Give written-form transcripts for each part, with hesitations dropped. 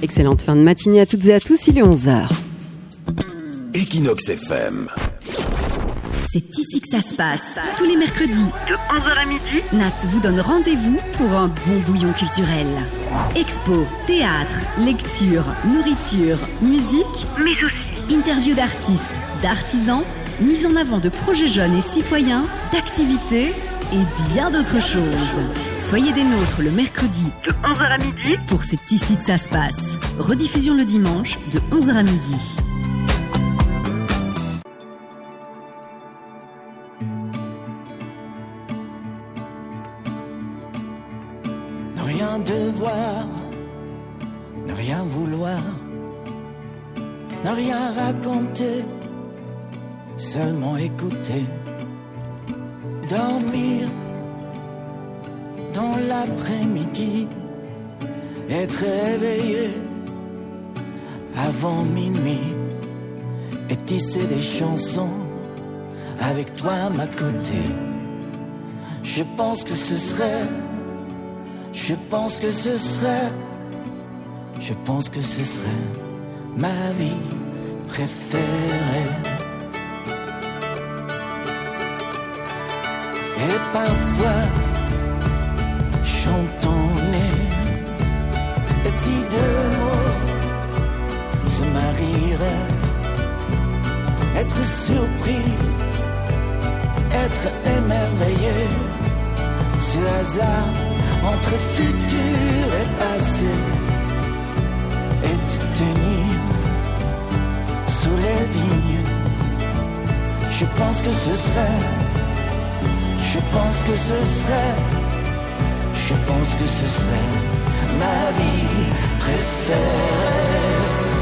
Excellente fin de matinée à toutes et à tous, il est 11h. Equinox FM. C'est ici que ça se passe. Tous les mercredis, de 11h à midi, Nat vous donne rendez-vous pour un bon bouillon culturel. Expo, théâtre, lecture, nourriture, musique, mais aussi interviews d'artistes, d'artisans, mise en avant de projets jeunes et citoyens, d'activités et bien d'autres choses. Soyez des nôtres le mercredi de 11h à midi pour C'est ici que ça se passe. Rediffusion le dimanche de 11h à midi. Ne rien devoir, ne rien vouloir, ne rien raconter, seulement écouter, dormir dans l'après-midi, être réveillé avant minuit et tisser des chansons avec toi à ma côté. Je pense que ce serait ma vie préférée. Et parfois chantonner, et si deux mots se marieraient, être surpris, être émerveillé, ce hasard entre futur et passé, et te tenir sous les vignes. Je pense que ce serait ma vie préférée.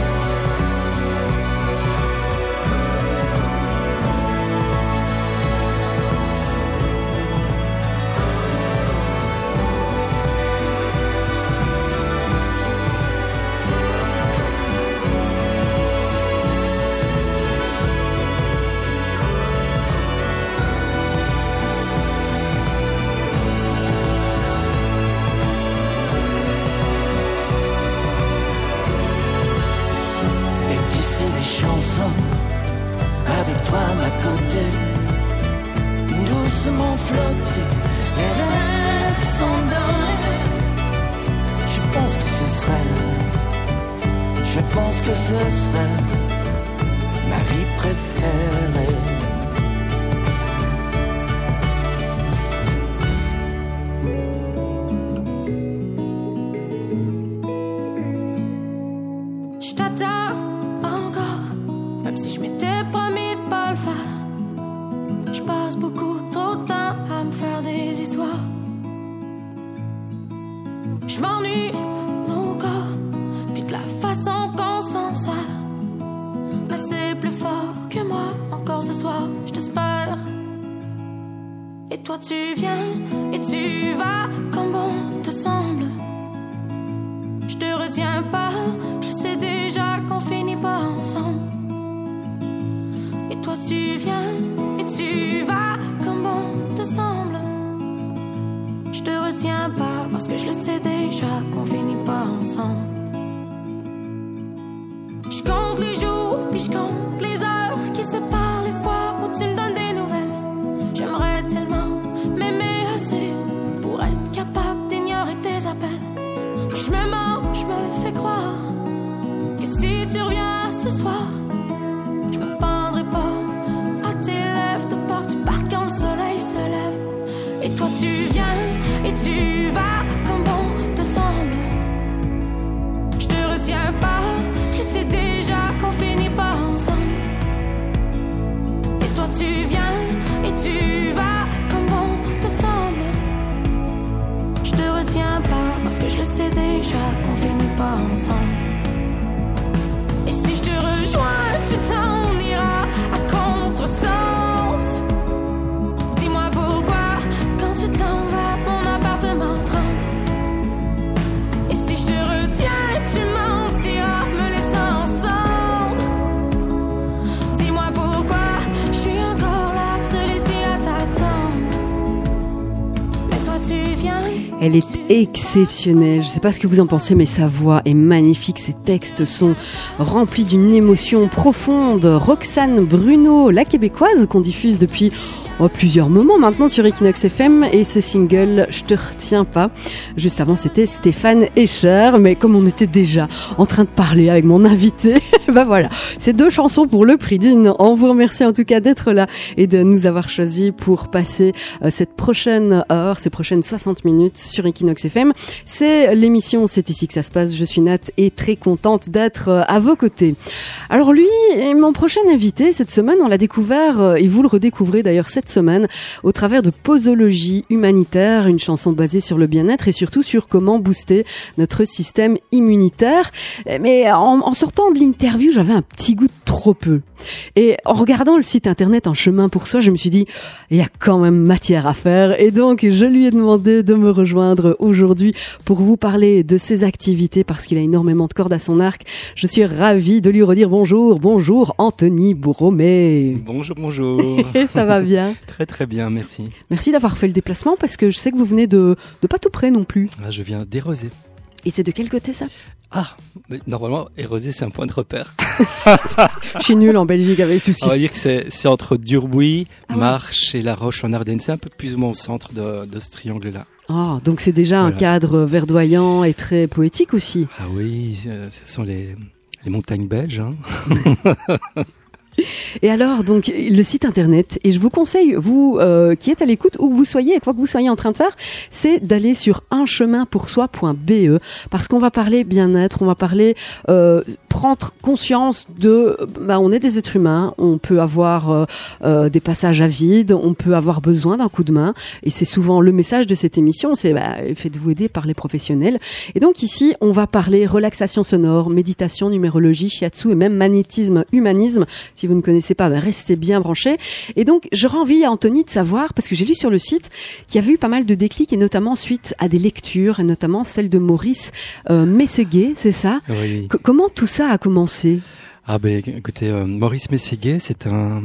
Avec toi à ma côté, doucement flotter, les rêves s'endorment. Je pense que ce serait ma vie préférée. Tu viens et tu vas comme bon te semble. Je te retiens pas, je sais déjà qu'on finit pas ensemble. Et toi tu viens et tu vas comme bon te semble. Je te retiens pas parce que je le sais déjà qu'on finit pas ensemble. Je compte les jours puis je compte les heures qui séparent les fois où tu me donnes des nouvelles. J'aimerais tellement m'aimer assez pour être capable d'ignorer tes appels. Mais je me mens, je me fais croire que si tu reviens ce soir, je me pendrai pas à tes lèvres de peur que tu partes quand le soleil se lève. Et toi tu viens et tu vas comme bon te semble. Je te retiens pas, je sais déjà qu'on finit pas ensemble. Et toi tu viens et tu vas comme bon te semble. Je te retiens pas parce que je le sais déjà qu'on finit pas ensemble. Et si je te rejoins, tu t'en iras à contresens. Dis-moi pourquoi quand tu t'en vas, mon appartement tremble. Et si je te retiens, tu mentiras, me laissant ensemble. Dis-moi pourquoi je suis encore là, seul ici à t'attendre. Mais toi tu viens Elle est exceptionnelle. Je ne sais pas ce que vous en pensez, mais sa voix est magnifique. Ses textes sont remplis d'une émotion profonde. Roxane Bruno, la québécoise, qu'on diffuse depuis plusieurs moments maintenant sur Equinox FM, et ce single Je te retiens pas. Juste avant, c'était Stéphane Escher, mais comme on était déjà en train de parler avec mon invité, ben voilà, c'est 2 chansons pour le prix d'une. On vous remercie en tout cas d'être là et de nous avoir choisis pour passer cette prochaine heure, ces prochaines 60 minutes sur Equinox FM. C'est l'émission C'est ici que ça se passe. Je suis Nat et très contente d'être à vos côtés. Alors lui, mon prochain invité cette semaine, on l'a découvert et vous le redécouvrez d'ailleurs cette semaine au travers de Posologie humanitaire, une chanson basée sur le bien-être et surtout sur comment booster notre système immunitaire. Mais en sortant de l'interview, j'avais un petit goût de trop peu. Et en regardant le site internet En chemin pour soi, je me suis dit, il y a quand même matière à faire. Et donc, je lui ai demandé de me rejoindre aujourd'hui pour vous parler de ses activités parce qu'il a énormément de cordes à son arc. Je suis ravie de lui redire bonjour. Bonjour Anthony Bouromé. Bonjour. Ça va bien? Très très bien, merci. Merci d'avoir fait le déplacement parce que je sais que vous venez de pas tout près non plus. Ah, je viens d'Érosé. Et c'est de quel côté ça? Ah, mais normalement, Érosé, c'est un point de repère. Je suis nulle en Belgique avec tout ça. On va dire que c'est entre Durbuy, Marche et La Roche en Ardennes. C'est un peu plus ou moins au centre de ce triangle-là. Ah, donc c'est déjà un cadre verdoyant et très poétique aussi. Ah oui, ce sont les montagnes belges. Hein. Et alors, donc, le site internet, et je vous conseille, vous qui êtes à l'écoute, où que vous soyez, et quoi que vous soyez en train de faire, c'est d'aller sur uncheminpoursoi.be, parce qu'on va parler bien-être, on va parler prendre conscience de, on est des êtres humains, on peut avoir des passages à vide, on peut avoir besoin d'un coup de main, et c'est souvent le message de cette émission, c'est faites-vous aider par les professionnels. Et donc ici, on va parler relaxation sonore, méditation, numérologie, shiatsu et même magnétisme, humanisme. Si vous ne connaissez pas, restez bien branchés. Et donc, j'aurais envie, Anthony, de savoir, parce que j'ai lu sur le site qu'il y avait eu pas mal de déclics, et notamment suite à des lectures, et notamment celle de Maurice Messeguet, c'est ça? Oui. Comment tout ça a commencé? Ah ben, écoutez, Maurice Messeguet, c'est un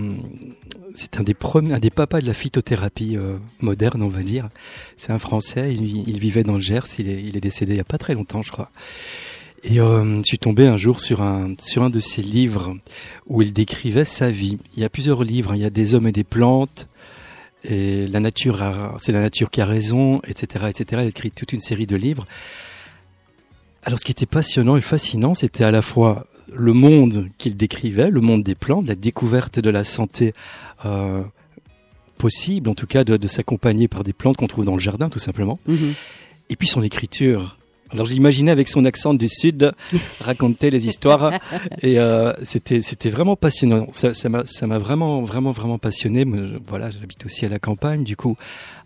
des papas de la phytothérapie moderne, on va dire. C'est un Français, il vivait dans le Gers, il est décédé il y a pas très longtemps, je crois. Et je suis tombé un jour sur un de ses livres où il décrivait sa vie. Il y a plusieurs livres, il y a Des hommes et des plantes, et c'est la nature qui a raison, etc., etc. Il écrit toute une série de livres. Alors ce qui était passionnant et fascinant, c'était à la fois le monde qu'il décrivait, le monde des plantes, la découverte de la santé possible, en tout cas de s'accompagner par des plantes qu'on trouve dans le jardin, tout simplement. Mm-hmm. Et puis son écriture. Alors j'imaginais avec son accent du sud raconter les histoires et c'était vraiment passionnant. Ça m'a vraiment passionné. Voilà, j'habite aussi à la campagne, du coup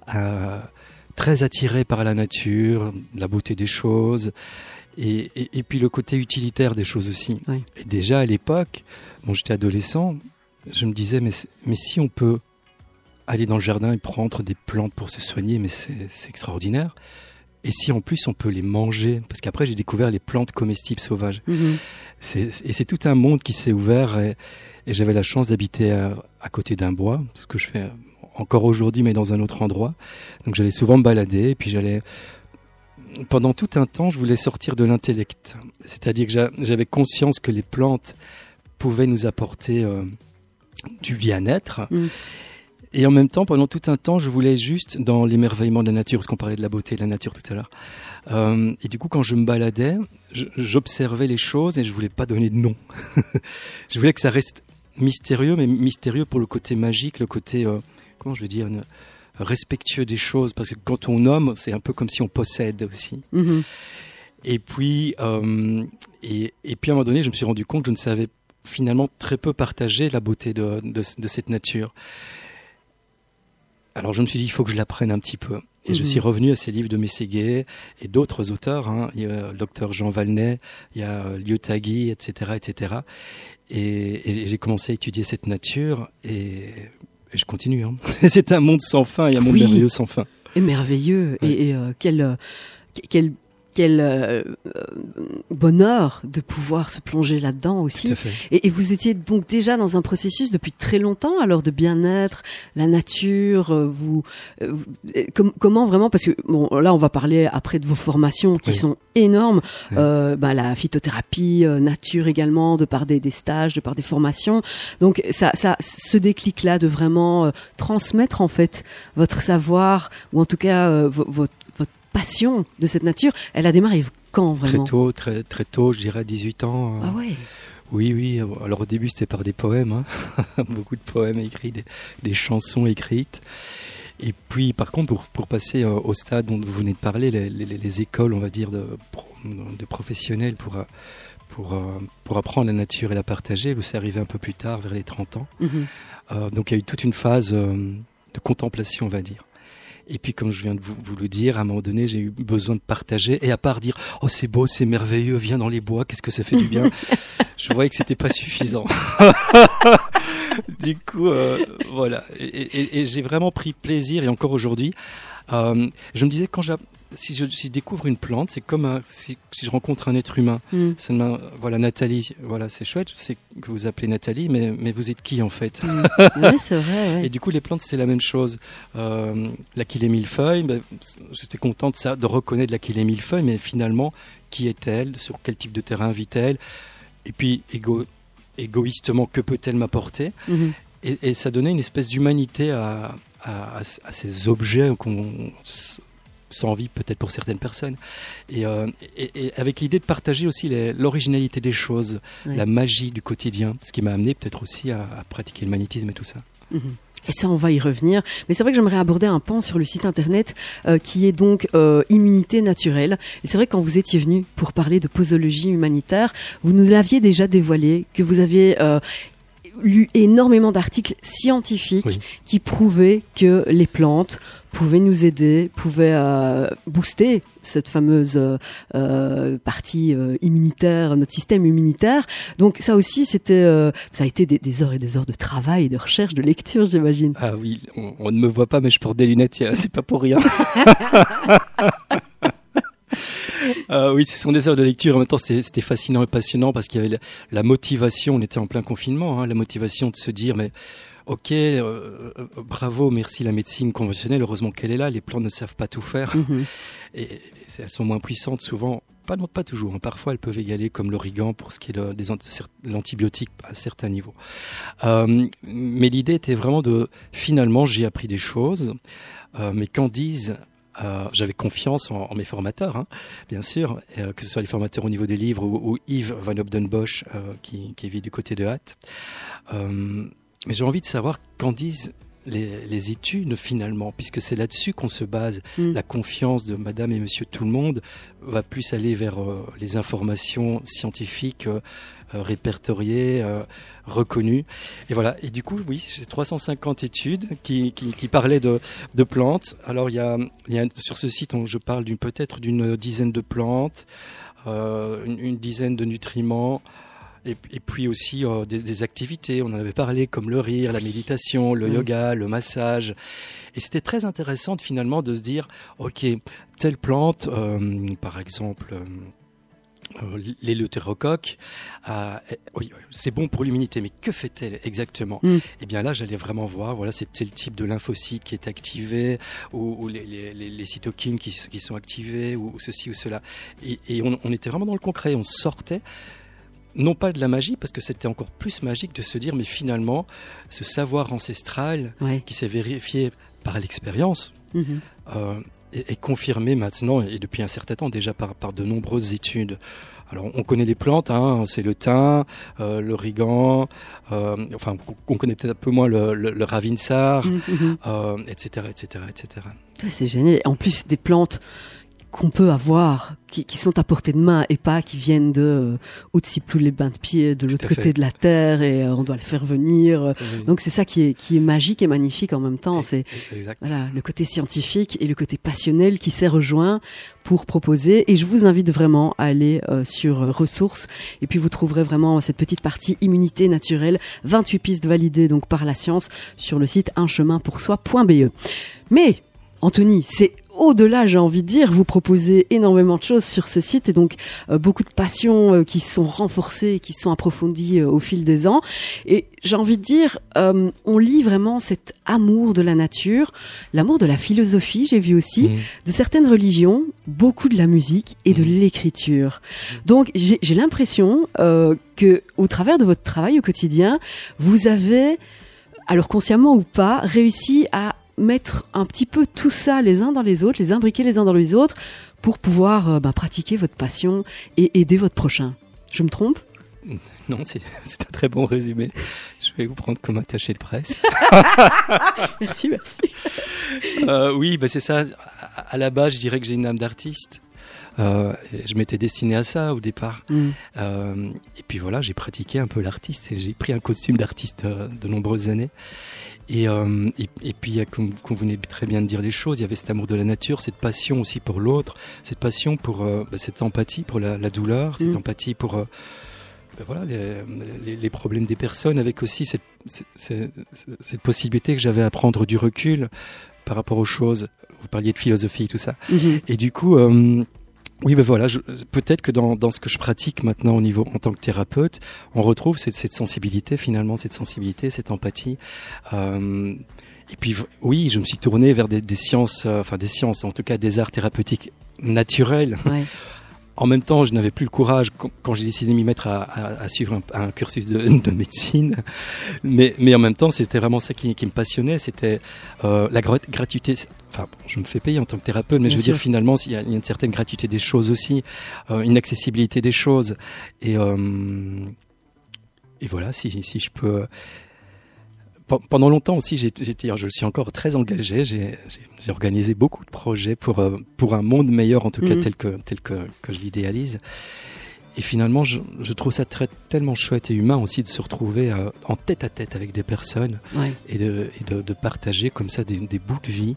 très attiré par la nature, la beauté des choses et puis le côté utilitaire des choses aussi. Oui. Et déjà à l'époque, j'étais adolescent, je me disais mais si on peut aller dans le jardin et prendre des plantes pour se soigner, mais c'est extraordinaire. Et si en plus on peut les manger, parce qu'après j'ai découvert les plantes comestibles sauvages. Mmh. C'est tout un monde qui s'est ouvert et j'avais la chance d'habiter à côté d'un bois, ce que je fais encore aujourd'hui mais dans un autre endroit. Donc j'allais souvent me balader et puis pendant tout un temps je voulais sortir de l'intellect. C'est-à-dire que j'avais conscience que les plantes pouvaient nous apporter du bien-être. Mmh. Et en même temps, pendant tout un temps, je voulais juste dans l'émerveillement de la nature, parce qu'on parlait de la beauté de la nature tout à l'heure. Et du coup, quand je me baladais, j'observais les choses et je voulais pas donner de nom. Je voulais que ça reste mystérieux, mais mystérieux pour le côté magique, le côté, respectueux des choses, parce que quand on nomme, c'est un peu comme si on possède aussi. Mm-hmm. Et puis, à un moment donné, je me suis rendu compte que je ne savais finalement très peu partager la beauté de cette nature. Alors je me suis dit, il faut que je l'apprenne un petit peu. Et je suis revenu à ces livres de Messeguet et d'autres auteurs. Hein. Il y a le docteur Jean Valnet, il y a Lyotagi, etc., etc. Et j'ai commencé à étudier cette nature et je continue. Hein. C'est un monde sans fin et un monde merveilleux sans fin. Et merveilleux. Ouais. Et quelle quel bonheur de pouvoir se plonger là-dedans aussi. Tout à fait. Et vous étiez donc déjà dans un processus depuis très longtemps, alors de bien-être, la nature, comment vraiment, parce que bon, là on va parler après de vos formations qui sont énormes, la phytothérapie, nature également, de par des stages, de par des formations. Donc ça ce déclic-là de vraiment transmettre en fait votre savoir, ou en tout cas votre passion de cette nature, elle a démarré quand vraiment? Très tôt, je dirais 18 ans. Ah ouais. Oui. Alors au début c'était par des poèmes, hein. Beaucoup de poèmes écrits, des chansons écrites. Et puis par contre pour passer au stade dont vous venez de parler, les écoles, on va dire, de professionnels pour apprendre la nature et la partager, c'est arrivé un peu plus tard, vers les 30 ans. Donc il y a eu toute une phase de contemplation, on va dire. Et puis, comme je viens de vous le dire, à un moment donné, j'ai eu besoin de partager. Et à part dire « Oh, c'est beau, c'est merveilleux, viens dans les bois, qu'est-ce que ça fait du bien ?» Je voyais que c'était pas suffisant. Du coup, voilà. Et j'ai vraiment pris plaisir, et encore aujourd'hui, je me disais, si je découvre une plante, c'est comme si je rencontre un être humain. Voilà, Nathalie, voilà, c'est chouette, je sais que vous appelez Nathalie, mais vous êtes qui en fait? Ouais, c'est vrai. Ouais. Et du coup, les plantes, c'est la même chose. L'Achillée millefeuille, j'étais contente de reconnaître l'Achillée millefeuille, mais finalement, qui est-elle? Sur quel type de terrain vit-elle? Et puis, égoïstement, que peut-elle m'apporter? Et ça donnait une espèce d'humanité à ces objets qu'on sans vie peut-être pour certaines personnes, et avec l'idée de partager aussi l'originalité des choses, la magie du quotidien, ce qui m'a amené peut-être aussi à pratiquer le magnétisme et tout ça. Et ça, on va y revenir. Mais c'est vrai que j'aimerais aborder un pan sur le site internet qui est donc Immunité naturelle. Et c'est vrai que quand vous étiez venu pour parler de posologie humanitaire, vous nous l'aviez déjà dévoilé, que vous aviez lu énormément d'articles scientifiques qui prouvaient que les plantes pouvaient nous aider, pouvaient booster cette fameuse partie immunitaire, notre système immunitaire. Donc ça aussi, ça a été des heures et des heures de travail, de recherche, de lecture, j'imagine. Ah oui, on ne me voit pas, mais je porte des lunettes, c'est pas pour rien. Oui, ce sont des heures de lecture. En même temps, c'était fascinant et passionnant parce qu'il y avait la motivation. On était en plein confinement, la motivation de se dire, mais ok, bravo, merci la médecine conventionnelle. Heureusement qu'elle est là. Les plantes ne savent pas tout faire, et elles sont moins puissantes souvent. Pas toujours. Parfois, elles peuvent égaler comme l'origan pour ce qui est de l'antibiotique à certains niveaux. Mais l'idée était vraiment finalement, j'ai appris des choses. Mais Candice, j'avais confiance en mes formateurs, bien sûr, que ce soit les formateurs au niveau des livres ou Yves Van Obdenbosch qui vit du côté de Hatt. Mais j'ai envie de savoir qu'en disent les études finalement, puisque c'est là-dessus qu'on se base. La confiance de madame et monsieur tout le monde va plus aller vers les informations scientifiques répertoriées, reconnues. Et voilà. Et du coup, oui, j'ai 350 études qui parlaient de plantes. Alors, il y a sur ce site, je parle peut-être d'une dizaine de plantes, une dizaine de nutriments. Et puis aussi des activités, on en avait parlé, comme le rire, la méditation, le yoga, le massage. Et c'était très intéressant finalement de se dire, ok, telle plante, par exemple l'éleutérocoque, c'est bon pour l'immunité, mais que fait-elle exactement? Et bien là, j'allais vraiment voir, voilà, c'est tel type de lymphocyte qui est activé, ou les cytokines qui sont activées, ou ceci ou cela. Et on était vraiment dans le concret, on sortait non pas de la magie, parce que c'était encore plus magique de se dire, mais finalement, ce savoir ancestral qui s'est vérifié par l'expérience est confirmé maintenant, et depuis un certain temps déjà par de nombreuses études. Alors, on connaît les plantes, c'est le thym, l'origan, enfin, on connaît peut-être un peu moins le ravinsar, etc., etc., etc. C'est génial. En plus, des plantes qu'on peut avoir, qui sont à portée de main et pas qui viennent de Outsiplou, les bains de pied de l'autre côté de la terre, et on doit le faire venir. Donc c'est ça qui est magique et magnifique en même temps. C'est voilà, le côté scientifique et le côté passionnel qui s'est rejoint pour proposer. Et je vous invite vraiment à aller sur ressources, et puis vous trouverez vraiment cette petite partie immunité naturelle, 28 pistes validées donc par la science sur le site uncheminpoursoi.be. Mais Anthony, c'est au-delà, j'ai envie de dire, vous proposez énormément de choses sur ce site et donc beaucoup de passions qui sont renforcées, qui sont approfondies au fil des ans. Et j'ai envie de dire, on lit vraiment cet amour de la nature, l'amour de la philosophie, j'ai vu aussi, de certaines religions, beaucoup de la musique et de l'écriture. Donc j'ai l'impression que au travers de votre travail au quotidien, vous avez, alors consciemment ou pas, réussi à mettre un petit peu tout ça les uns dans les autres, les imbriquer les uns dans les autres pour pouvoir pratiquer votre passion et aider votre prochain. Je me trompe ? Non, c'est un très bon résumé. Je vais vous prendre comme attaché de presse. Merci. Oui, c'est ça. À la base, je dirais que j'ai une âme d'artiste. Je m'étais destiné à ça au départ. Et puis voilà, j'ai pratiqué un peu l'artiste et j'ai pris un costume d'artiste de nombreuses années. Et puis, comme vous venez très bien de dire les choses, il y avait cet amour de la nature, cette passion aussi pour l'autre, cette passion pour cette empathie pour la douleur, cette empathie pour les problèmes des personnes, avec aussi cette possibilité que j'avais à prendre du recul par rapport aux choses. Vous parliez de philosophie, tout ça. Et du coup, oui, peut-être que dans ce que je pratique maintenant en tant que thérapeute, on retrouve cette sensibilité finalement, cette empathie. Et puis oui, je me suis tourné vers des sciences, en tout cas des arts thérapeutiques naturels. Ouais. En même temps, je n'avais plus le courage quand j'ai décidé de m'y mettre à suivre un cursus de médecine. Mais en même temps, c'était vraiment ça qui me passionnait. C'était la gratuité. Enfin, je me fais payer en tant que thérapeute, mais je veux dire finalement, il y a une certaine gratuité des choses aussi, une accessibilité des choses. Et voilà, si je peux. Pendant longtemps aussi, je suis encore très engagé. J'ai organisé beaucoup de projets pour un monde meilleur, en tout cas tel que je l'idéalise. Et finalement, je trouve ça tellement chouette et humain aussi de se retrouver en tête à tête avec des personnes et de partager comme ça des bouts de vie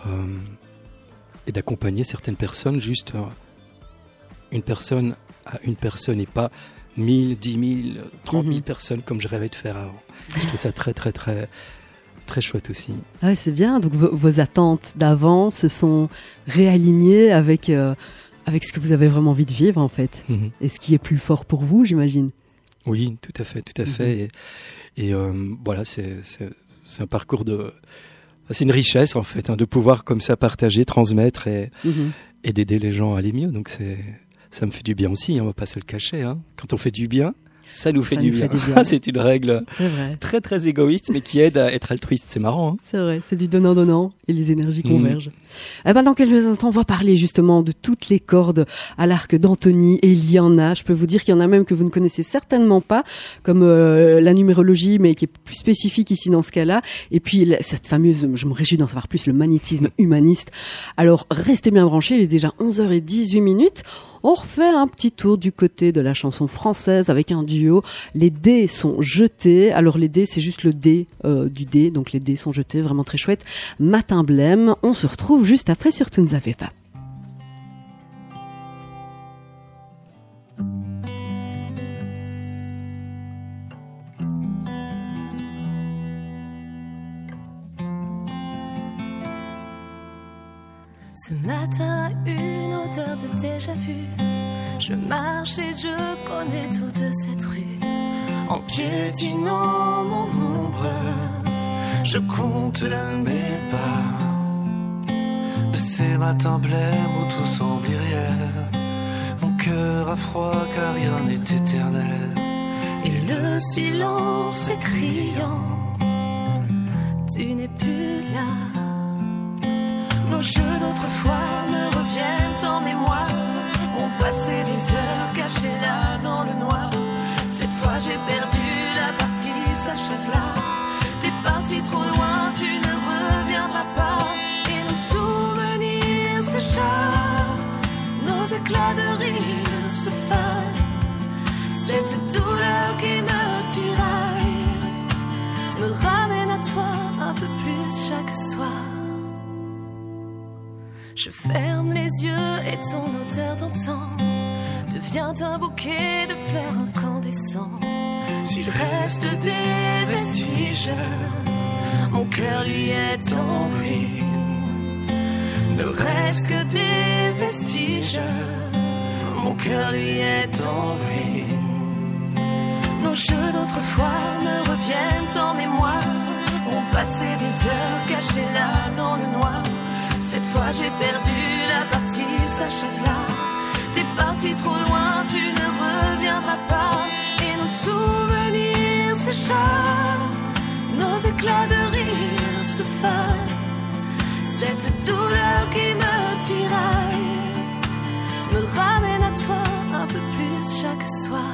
et d'accompagner certaines personnes, juste une personne à une personne et pas 1000, 10 000, 30 000 personnes comme je rêvais de faire avant. Je trouve ça très, très, très, très chouette aussi. Ah ouais, c'est bien. Donc vos attentes d'avant se sont réalignées avec ce que vous avez vraiment envie de vivre en fait. Et ce qui est plus fort pour vous, j'imagine. Oui, tout à fait. Et voilà, c'est un parcours c'est une richesse en fait, de pouvoir comme ça partager, transmettre et d'aider les gens à aller mieux. Donc ça me fait du bien aussi, on va pas se le cacher. Quand on fait du bien, ça nous fait du bien. C'est une règle très très égoïste, mais qui aide à être altruiste. C'est marrant. C'est vrai, c'est du donnant-donnant et les énergies convergent. Dans quelques instants, on va parler justement de toutes les cordes à l'arc d'Anthony. Et il y en a, je peux vous dire qu'il y en a même que vous ne connaissez certainement pas, comme la numérologie, mais qui est plus spécifique ici dans ce cas-là. Et puis cette fameuse, je me réjouis d'en savoir plus, le magnétisme humaniste. Alors restez bien branchés, il est déjà 11h18. On refait un petit tour du côté de la chanson française avec un duo. Les dés sont jetés. Alors les dés, c'est juste le dé du dé. Donc les dés sont jetés, vraiment très chouette. Matin Blême. On se retrouve juste après sur Tu ne savais pas. Ce matin, une odeur de déjà-vu. Je marche et je connais toute cette rue. En piétinant mon ombre, je compte mes pas. De ces matins blêmes où tout semble irréel, mon cœur a froid car rien n'est éternel. Et le silence est criant, tu n'es plus là. Nos jeux d'autrefois me reviennent en mémoire. On passait des heures cachées là dans le noir. Cette fois j'ai perdu la partie, s'achève là. T'es parti trop loin, tu ne reviendras pas. Et nos souvenirs s'échappent, nos éclats de rire se fanent. Cette douleur qui me tiraille me ramène à toi un peu plus chaque soir. Je ferme les yeux et ton odeur d'antan devient un bouquet de fleurs incandescents. S'il reste des vestiges, mon cœur lui est en ruine. ne reste que des vestiges. Mon cœur lui est en ruine. Nos jeux d'autrefois me reviennent en mémoire. On passait des heures cachées là dans le noir. Cette fois j'ai perdu la partie, s'achève là. T'es parti trop loin, tu ne reviendras pas. Et nos souvenirs s'échappent, nos éclats de rire se fanent. Cette douleur qui me tiraille me ramène à toi un peu plus chaque soir.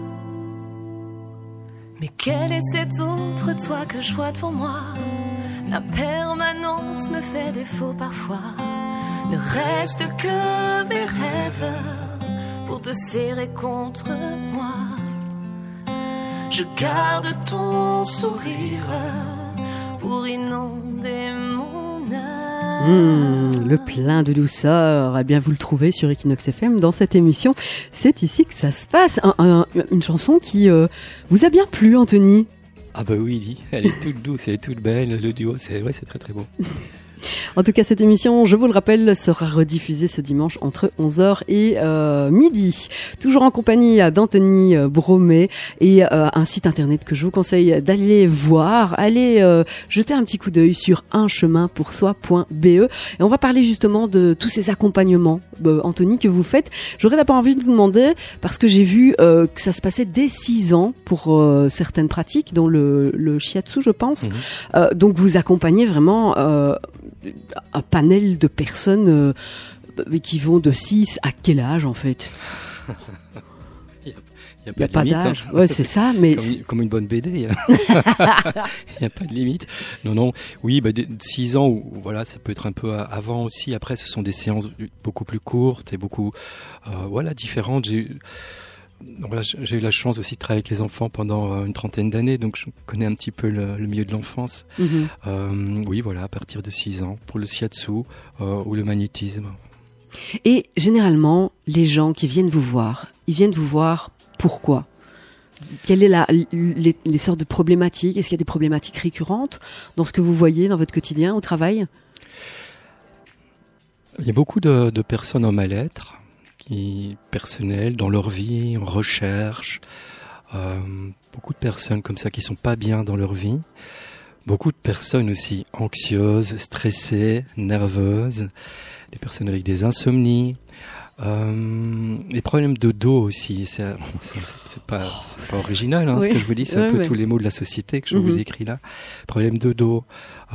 Mais quel est cet autre toi que je vois devant moi? La permanence me fait défaut parfois. Ne reste que mes rêves pour te serrer contre moi. Je garde ton sourire pour inonder mon âme. Le plein de douceur, eh bien vous le trouvez sur Equinox FM dans cette émission. C'est ici que ça se passe. Une chanson qui vous a bien plu, Anthony? Ah bah oui, elle est toute douce, elle est toute belle, le duo, c'est très très beau. En tout cas, cette émission, je vous le rappelle, sera rediffusée ce dimanche entre 11h et midi. Toujours en compagnie d'Anthony Bromet et un site internet que je vous conseille d'aller voir. Allez jeter un petit coup d'œil sur uncheminpoursoi.be. Et on va parler justement de tous ces accompagnements, Anthony, que vous faites. J'aurais d'abord envie de vous demander, parce que j'ai vu que ça se passait dès 6 ans pour certaines pratiques, dont le shiatsu, je pense. Donc vous accompagnez vraiment un panel de personnes qui vont de 6 à quel âge en fait? Il n'y a pas d'âge. Hein. Ouais, c'est ça, mais comme une bonne BD. Il n'y a pas de limite. Non. Oui, 6 ans, voilà, ça peut être un peu avant aussi. Après, ce sont des séances beaucoup plus courtes et beaucoup, différentes. J'ai eu la chance aussi de travailler avec les enfants pendant une trentaine d'années, donc je connais un petit peu le milieu de l'enfance. Oui, voilà, à partir de 6 ans, pour le shiatsu ou le magnétisme. Et généralement, les gens qui viennent vous voir, ils viennent vous voir pourquoi? Quelles sont les sortes de problématiques? Est-ce qu'il y a des problématiques récurrentes dans ce que vous voyez dans votre quotidien, au travail? Il y a beaucoup de personnes en mal-être, personnels dans leur vie, en recherche, beaucoup de personnes comme ça qui sont pas bien dans leur vie, beaucoup de personnes aussi anxieuses, stressées, nerveuses, des personnes avec des insomnies, des problèmes de dos aussi. C'est pas original oui. Ce que je vous dis, c'est un peu tous les maux de la société que je vous décris là. Problèmes de dos,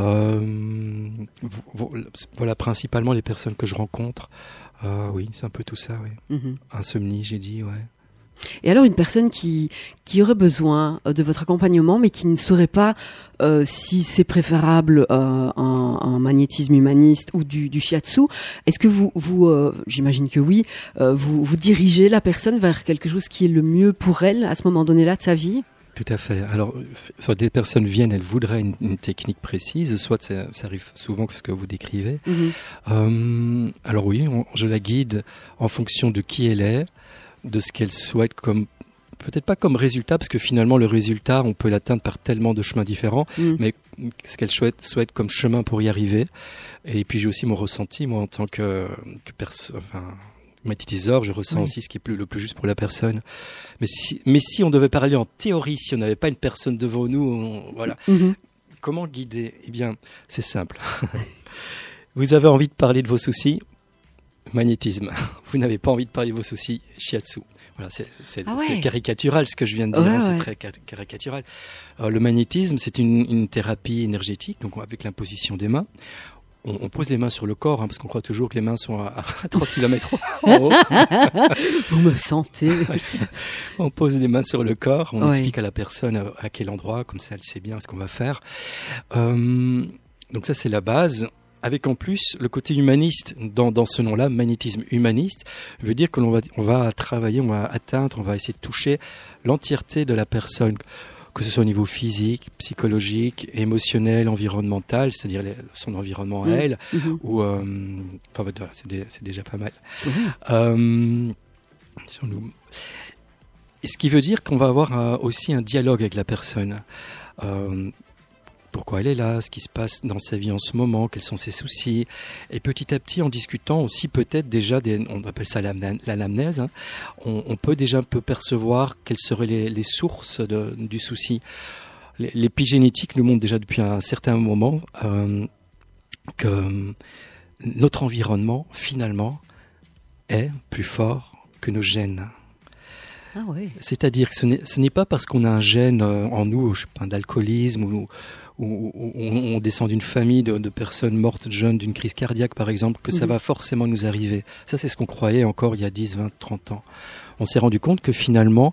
voilà principalement les personnes que je rencontre. Oui, c'est un peu tout ça, oui. Insomnie, j'ai dit, ouais. Et alors, une personne qui aurait besoin de votre accompagnement, mais qui ne saurait pas si c'est préférable un magnétisme humaniste ou du shiatsu, est-ce que vous j'imagine que oui, vous dirigez la personne vers quelque chose qui est le mieux pour elle à ce moment donné-là de sa vie? Tout à fait. Alors, soit des personnes viennent, elles voudraient une technique précise, soit ça arrive souvent que ce que vous décrivez. Alors oui, je la guide en fonction de qui elle est, de ce qu'elle souhaite comme, peut-être pas comme résultat, parce que finalement le résultat, on peut l'atteindre par tellement de chemins différents, mais ce qu'elle souhaite comme chemin pour y arriver. Et puis j'ai aussi mon ressenti, moi en tant que magnétiseur, je ressens aussi ce qui est le plus juste pour la personne. Mais si on devait parler en théorie, si on n'avait pas une personne devant nous, voilà. Comment guider? Eh bien, c'est simple. Vous avez envie de parler de vos soucis, magnétisme. Vous n'avez pas envie de parler de vos soucis, shiatsu. Voilà, c'est caricatural ce que je viens de dire, c'est très caricatural. Le magnétisme, c'est une thérapie énergétique, donc avec l'imposition des mains. On pose les mains sur le corps, parce qu'on croit toujours que les mains sont à 3 km en haut. Vous me sentez. On pose les mains sur le corps, on explique à la personne à quel endroit, comme ça elle sait bien ce qu'on va faire. Donc ça c'est la base. Avec en plus le côté humaniste dans ce nom-là, magnétisme humaniste, veut dire que on va travailler, on va atteindre, on va essayer de toucher l'entièreté de la personne, que ce soit au niveau physique, psychologique, émotionnel, environnemental, c'est-à-dire son environnement à elle, ou c'est déjà pas mal. Et ce qui veut dire qu'on va avoir aussi un dialogue avec la personne. pourquoi elle est là, ce qui se passe dans sa vie en ce moment, quels sont ses soucis. Et petit à petit, en discutant aussi peut-être déjà, on appelle ça l'anamnèse, hein, on peut déjà un peu percevoir quelles seraient les sources du souci. L'épigénétique nous montre déjà depuis un certain moment que notre environnement, finalement, est plus fort que nos gènes. Ah ouais. C'est-à-dire que ce n'est pas parce qu'on a un gène en nous, je sais pas, d'alcoolisme ou on descend d'une famille de personnes mortes jeunes d'une crise cardiaque par exemple, que ça va forcément nous arriver. Ça, c'est ce qu'on croyait encore il y a 10, 20, 30 ans. On s'est rendu compte que finalement,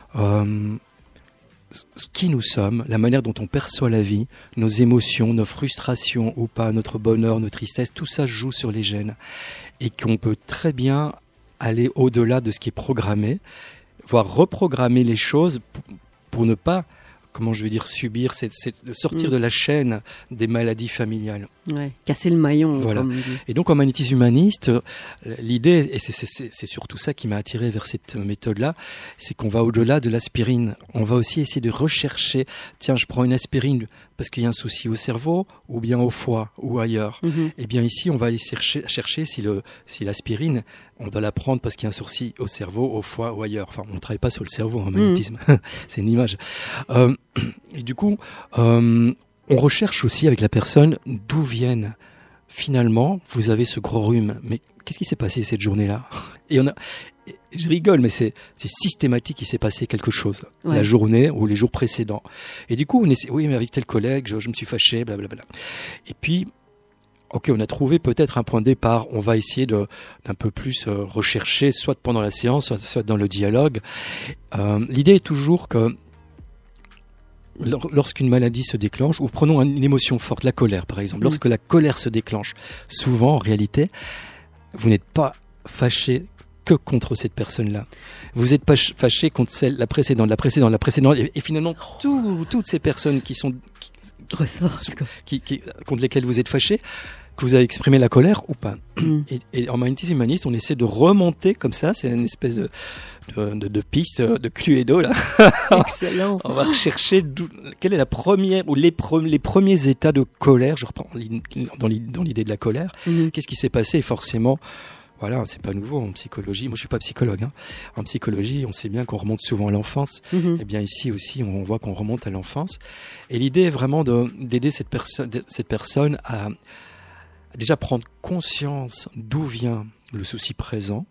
qui nous sommes, la manière dont on perçoit la vie, nos émotions, nos frustrations ou pas, notre bonheur, nos tristesses, tout ça joue sur les gènes. Et qu'on peut très bien aller au-delà de ce qui est programmé, voire reprogrammer les choses pour ne pas, comment je vais dire, subir, de sortir de la chaîne des maladies familiales. Ouais, casser le maillon. Voilà. Comme on dit. Et donc en magnétisme humaniste, l'idée, et c'est surtout ça qui m'a attiré vers cette méthode-là, c'est qu'on va au-delà de l'aspirine. On va aussi essayer de rechercher, tiens, je prends une aspirine parce qu'il y a un souci au cerveau, ou bien au foie, ou ailleurs. Et bien ici, on va aller chercher si l'aspirine, on doit la prendre parce qu'il y a un souci au cerveau, au foie, ou ailleurs. Enfin, on ne travaille pas sur le cerveau en magnétisme, c'est une image. Et du coup, on recherche aussi avec la personne d'où viennent. Finalement, vous avez ce gros rhume, mais qu'est-ce qui s'est passé cette journée-là ? Et je rigole, mais c'est systématique, il s'est passé quelque chose la journée ou les jours précédents. Et du coup, on essaie, oui, mais avec tel collègue, je me suis fâché, blablabla. Et puis, ok, on a trouvé peut-être un point de départ. On va essayer d'un peu plus rechercher, soit pendant la séance, soit dans le dialogue. L'idée est toujours que lorsqu'une maladie se déclenche, ou prenons une émotion forte, la colère par exemple, lorsque la colère se déclenche, souvent en réalité, vous n'êtes pas fâché que contre cette personne-là. Vous êtes pas fâché contre la précédente, et finalement toutes ces personnes contre lesquelles vous êt fâché, que vous avez exprimé la colère ou pas. Et en magnétisme humaniste, on essaie de remonter comme ça, c'est une espèce de piste, de Cluedo là. Excellent. On va rechercher quelle est la première ou les premiers états de colère. Je reprends dans l'idée de la colère. Qu'est-ce qui s'est passé? Et forcément, voilà, c'est pas nouveau en psychologie. Moi, je suis pas psychologue. En psychologie, on sait bien qu'on remonte souvent à l'enfance. Et bien ici aussi, on voit qu'on remonte à l'enfance. Et l'idée est vraiment d'aider cette personne à déjà prendre conscience d'où vient le souci présent.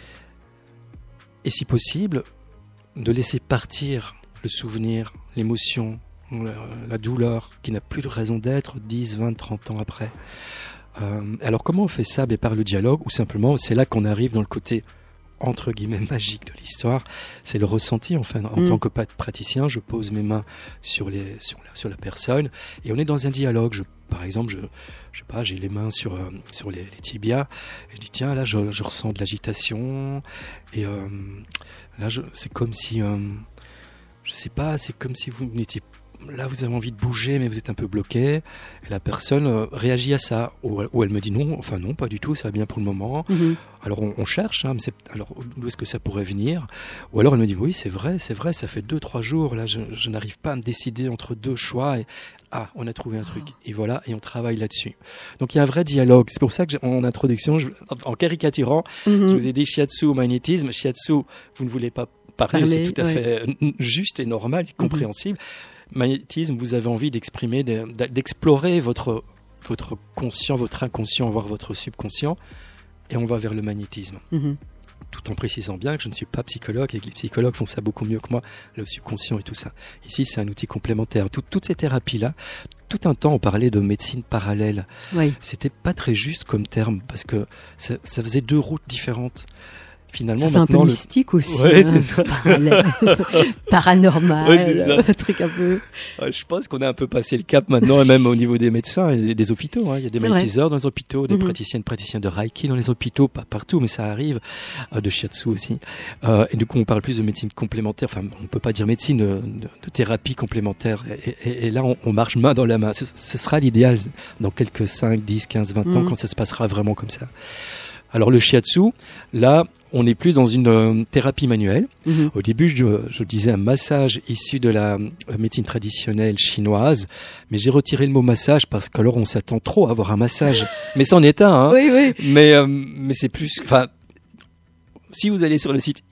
Et si possible, de laisser partir le souvenir, l'émotion, la douleur qui n'a plus de raison d'être 10, 20, 30 ans après. Alors comment on fait ça? Par le dialogue, ou simplement c'est là qu'on arrive dans le côté entre guillemets magique de l'histoire, c'est le ressenti. Enfin, en tant que praticien, je pose mes mains sur la personne et on est dans un dialogue. Par exemple, je sais pas, j'ai les mains sur les tibias et je dis tiens, là je ressens de l'agitation et là c'est comme si je sais pas, c'est comme si vous n'étiez là, vous avez envie de bouger, mais vous êtes un peu bloqué. Et la personne réagit à ça. Ou elle me dit non, enfin non, pas du tout, ça va bien pour le moment. Alors on cherche, mais alors d'où est-ce que ça pourrait venir? Ou alors elle me dit oui, c'est vrai, ça fait 2-3 jours, là, je n'arrive pas à me décider entre deux choix. Et on a trouvé un truc. Et voilà, et on travaille là-dessus. Donc il y a un vrai dialogue. C'est pour ça que en introduction, en caricaturant, je vous ai dit shiatsu ou magnétisme. Shiatsu, vous ne voulez pas parler, c'est tout à fait juste et normal, compréhensible. Magnétisme, vous avez envie d'exprimer, d'explorer votre conscient, votre inconscient, voire votre subconscient, et on va vers le magnétisme. Tout en précisant bien que je ne suis pas psychologue et que les psychologues font ça beaucoup mieux que moi, le subconscient et tout ça. Ici, c'est un outil complémentaire. Toutes ces thérapies-là, tout un temps, on parlait de médecine parallèle. C'était pas très juste comme terme, parce que ça faisait deux routes différentes. Finalement, ça fait un peu mystique aussi, paranormal, truc un peu. Je pense qu'on a un peu passé le cap maintenant, et même au niveau des médecins et des hôpitaux. Il y a des magnétiseurs dans les hôpitaux, des praticiens de Reiki dans les hôpitaux, pas partout, mais ça arrive, de shiatsu aussi. Et du coup, on parle plus de médecine complémentaire. Enfin, on peut pas dire médecine, de thérapie complémentaire. Et là, on marche main dans la main. Ce sera l'idéal dans quelques 5, 10, 15, 20 ans, quand ça se passera vraiment comme ça. Alors le shiatsu, là, on est plus dans une thérapie manuelle. Au début, je disais un massage issu de la médecine traditionnelle chinoise, mais j'ai retiré le mot massage parce qu'alors on s'attend trop à avoir un massage. Mais c'en est un, hein. Oui. Mais c'est plus... Enfin, si vous allez sur le site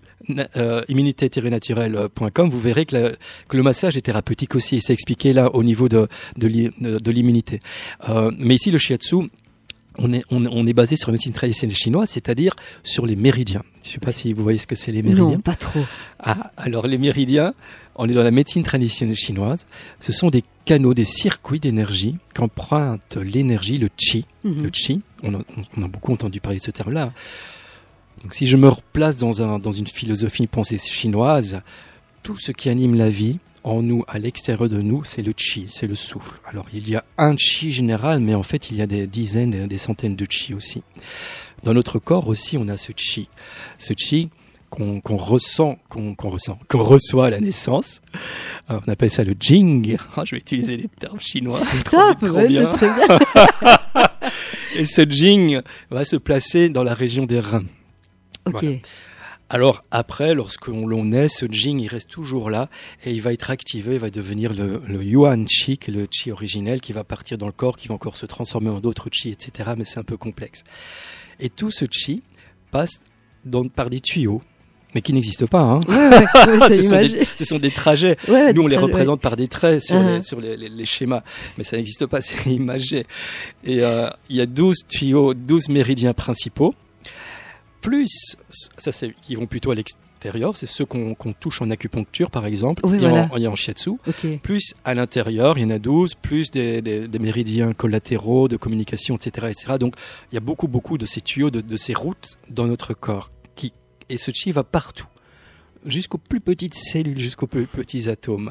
immunité-naturelle.com, vous verrez que le massage est thérapeutique aussi, et c'est expliqué là au niveau de l'immunité. Mais ici, le shiatsu, on est basé sur la médecine traditionnelle chinoise, c'est-à-dire sur les méridiens. Je ne sais pas si vous voyez ce que c'est les méridiens. Non, pas trop. Ah, alors les méridiens, on est dans la médecine traditionnelle chinoise. Ce sont des canaux, des circuits d'énergie qu'emprunte l'énergie, le qi. Le qi, on a beaucoup entendu parler de ce terme-là. Donc si je me replace dans une philosophie, une pensée chinoise, tout ce qui anime la vie, en nous, à l'extérieur de nous, c'est le qi, c'est le souffle. Alors il y a un qi général, mais en fait il y a des dizaines, des centaines de qi aussi. Dans notre corps aussi, on a ce qi qu'on reçoit à la naissance. Alors, on appelle ça le jing. Je vais utiliser les termes chinois. C'est top, c'est très bien. Et ce jing va se placer dans la région des reins. Ok. Voilà. Alors après, lorsqu'on est, ce jing, il reste toujours là et il va être activé, il va devenir le yuan qi, qui est le qi originel, qui va partir dans le corps, qui va encore se transformer en d'autres qi, etc. Mais c'est un peu complexe. Et tout ce qi passe par des tuyaux, mais qui n'existent pas. Hein. Ouais, ce sont des trajets. Ouais, nous, on les représente par des traits sur les schémas, mais ça n'existe pas, c'est imagé. Et il y a 12 tuyaux, 12 méridiens principaux. Plus, ça c'est qui vont plutôt à l'extérieur, c'est ceux qu'on touche en acupuncture par exemple, et en shiatsu. Okay. Plus à l'intérieur, il y en a 12, plus des méridiens collatéraux, de communication, etc. Donc il y a beaucoup de ces tuyaux, de ces routes dans notre corps. Et ce qi va partout, jusqu'aux plus petites cellules, jusqu'aux plus petits atomes.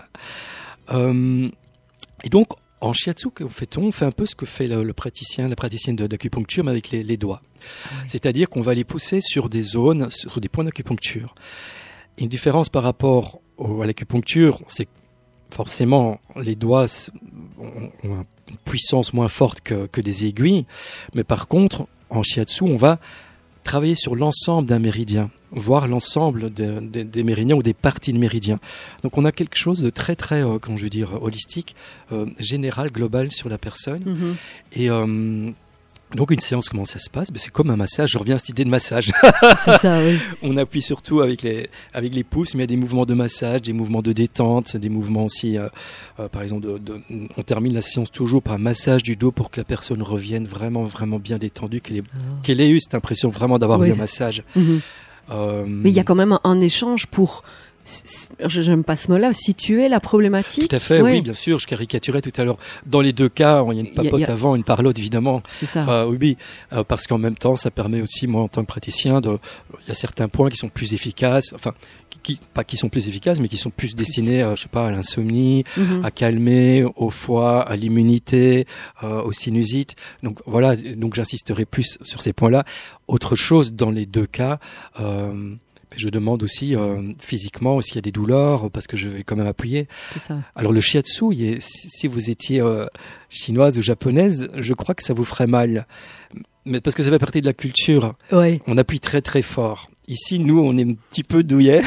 Et donc, en shiatsu, que fait-on ? On fait un peu ce que fait la praticienne d'acupuncture, mais avec les doigts. Oui. C'est-à-dire qu'on va les pousser sur des zones, sur des points d'acupuncture. Une différence par rapport à l'acupuncture, c'est que forcément, les doigts ont une puissance moins forte que des aiguilles. Mais par contre, en shiatsu, on va travailler sur l'ensemble d'un méridien, voir l'ensemble des méridiens ou des parties de méridiens. Donc on a quelque chose de très très, holistique, général, global sur la personne. Et donc une séance, comment ça se passe ? C'est comme un massage, je reviens à cette idée de massage. C'est ça, oui. On appuie surtout avec les pouces, mais il y a des mouvements de massage, des mouvements de détente, des mouvements aussi, par exemple, on termine la séance toujours par un massage du dos pour que la personne revienne vraiment, vraiment bien détendue, qu'elle ait eu cette impression vraiment d'avoir eu un massage. Mais il y a quand même un échange pour... J'aime pas ce mot-là, situer la problématique. Tout à fait, oui, bien sûr, je caricaturais tout à l'heure. Dans les deux cas, il y a une papote avant, une par l'autre, évidemment. C'est ça. Oui, parce qu'en même temps, ça permet aussi, moi, en tant que praticien, il y a certains points qui sont plus efficaces, enfin, pas qui sont plus efficaces, mais qui sont plus destinés, à l'insomnie, à calmer, au foie, à l'immunité, aux sinusites. Donc voilà, donc j'insisterai plus sur ces points-là. Autre chose, dans les deux cas, je demande aussi physiquement s'il y a des douleurs, parce que je vais quand même appuyer. C'est ça. Alors le shiatsu, si vous étiez chinoise ou japonaise, je crois que ça vous ferait mal. Mais parce que ça fait partie de la culture. Ouais. On appuie très très fort. Ici, nous, on est un petit peu douillets.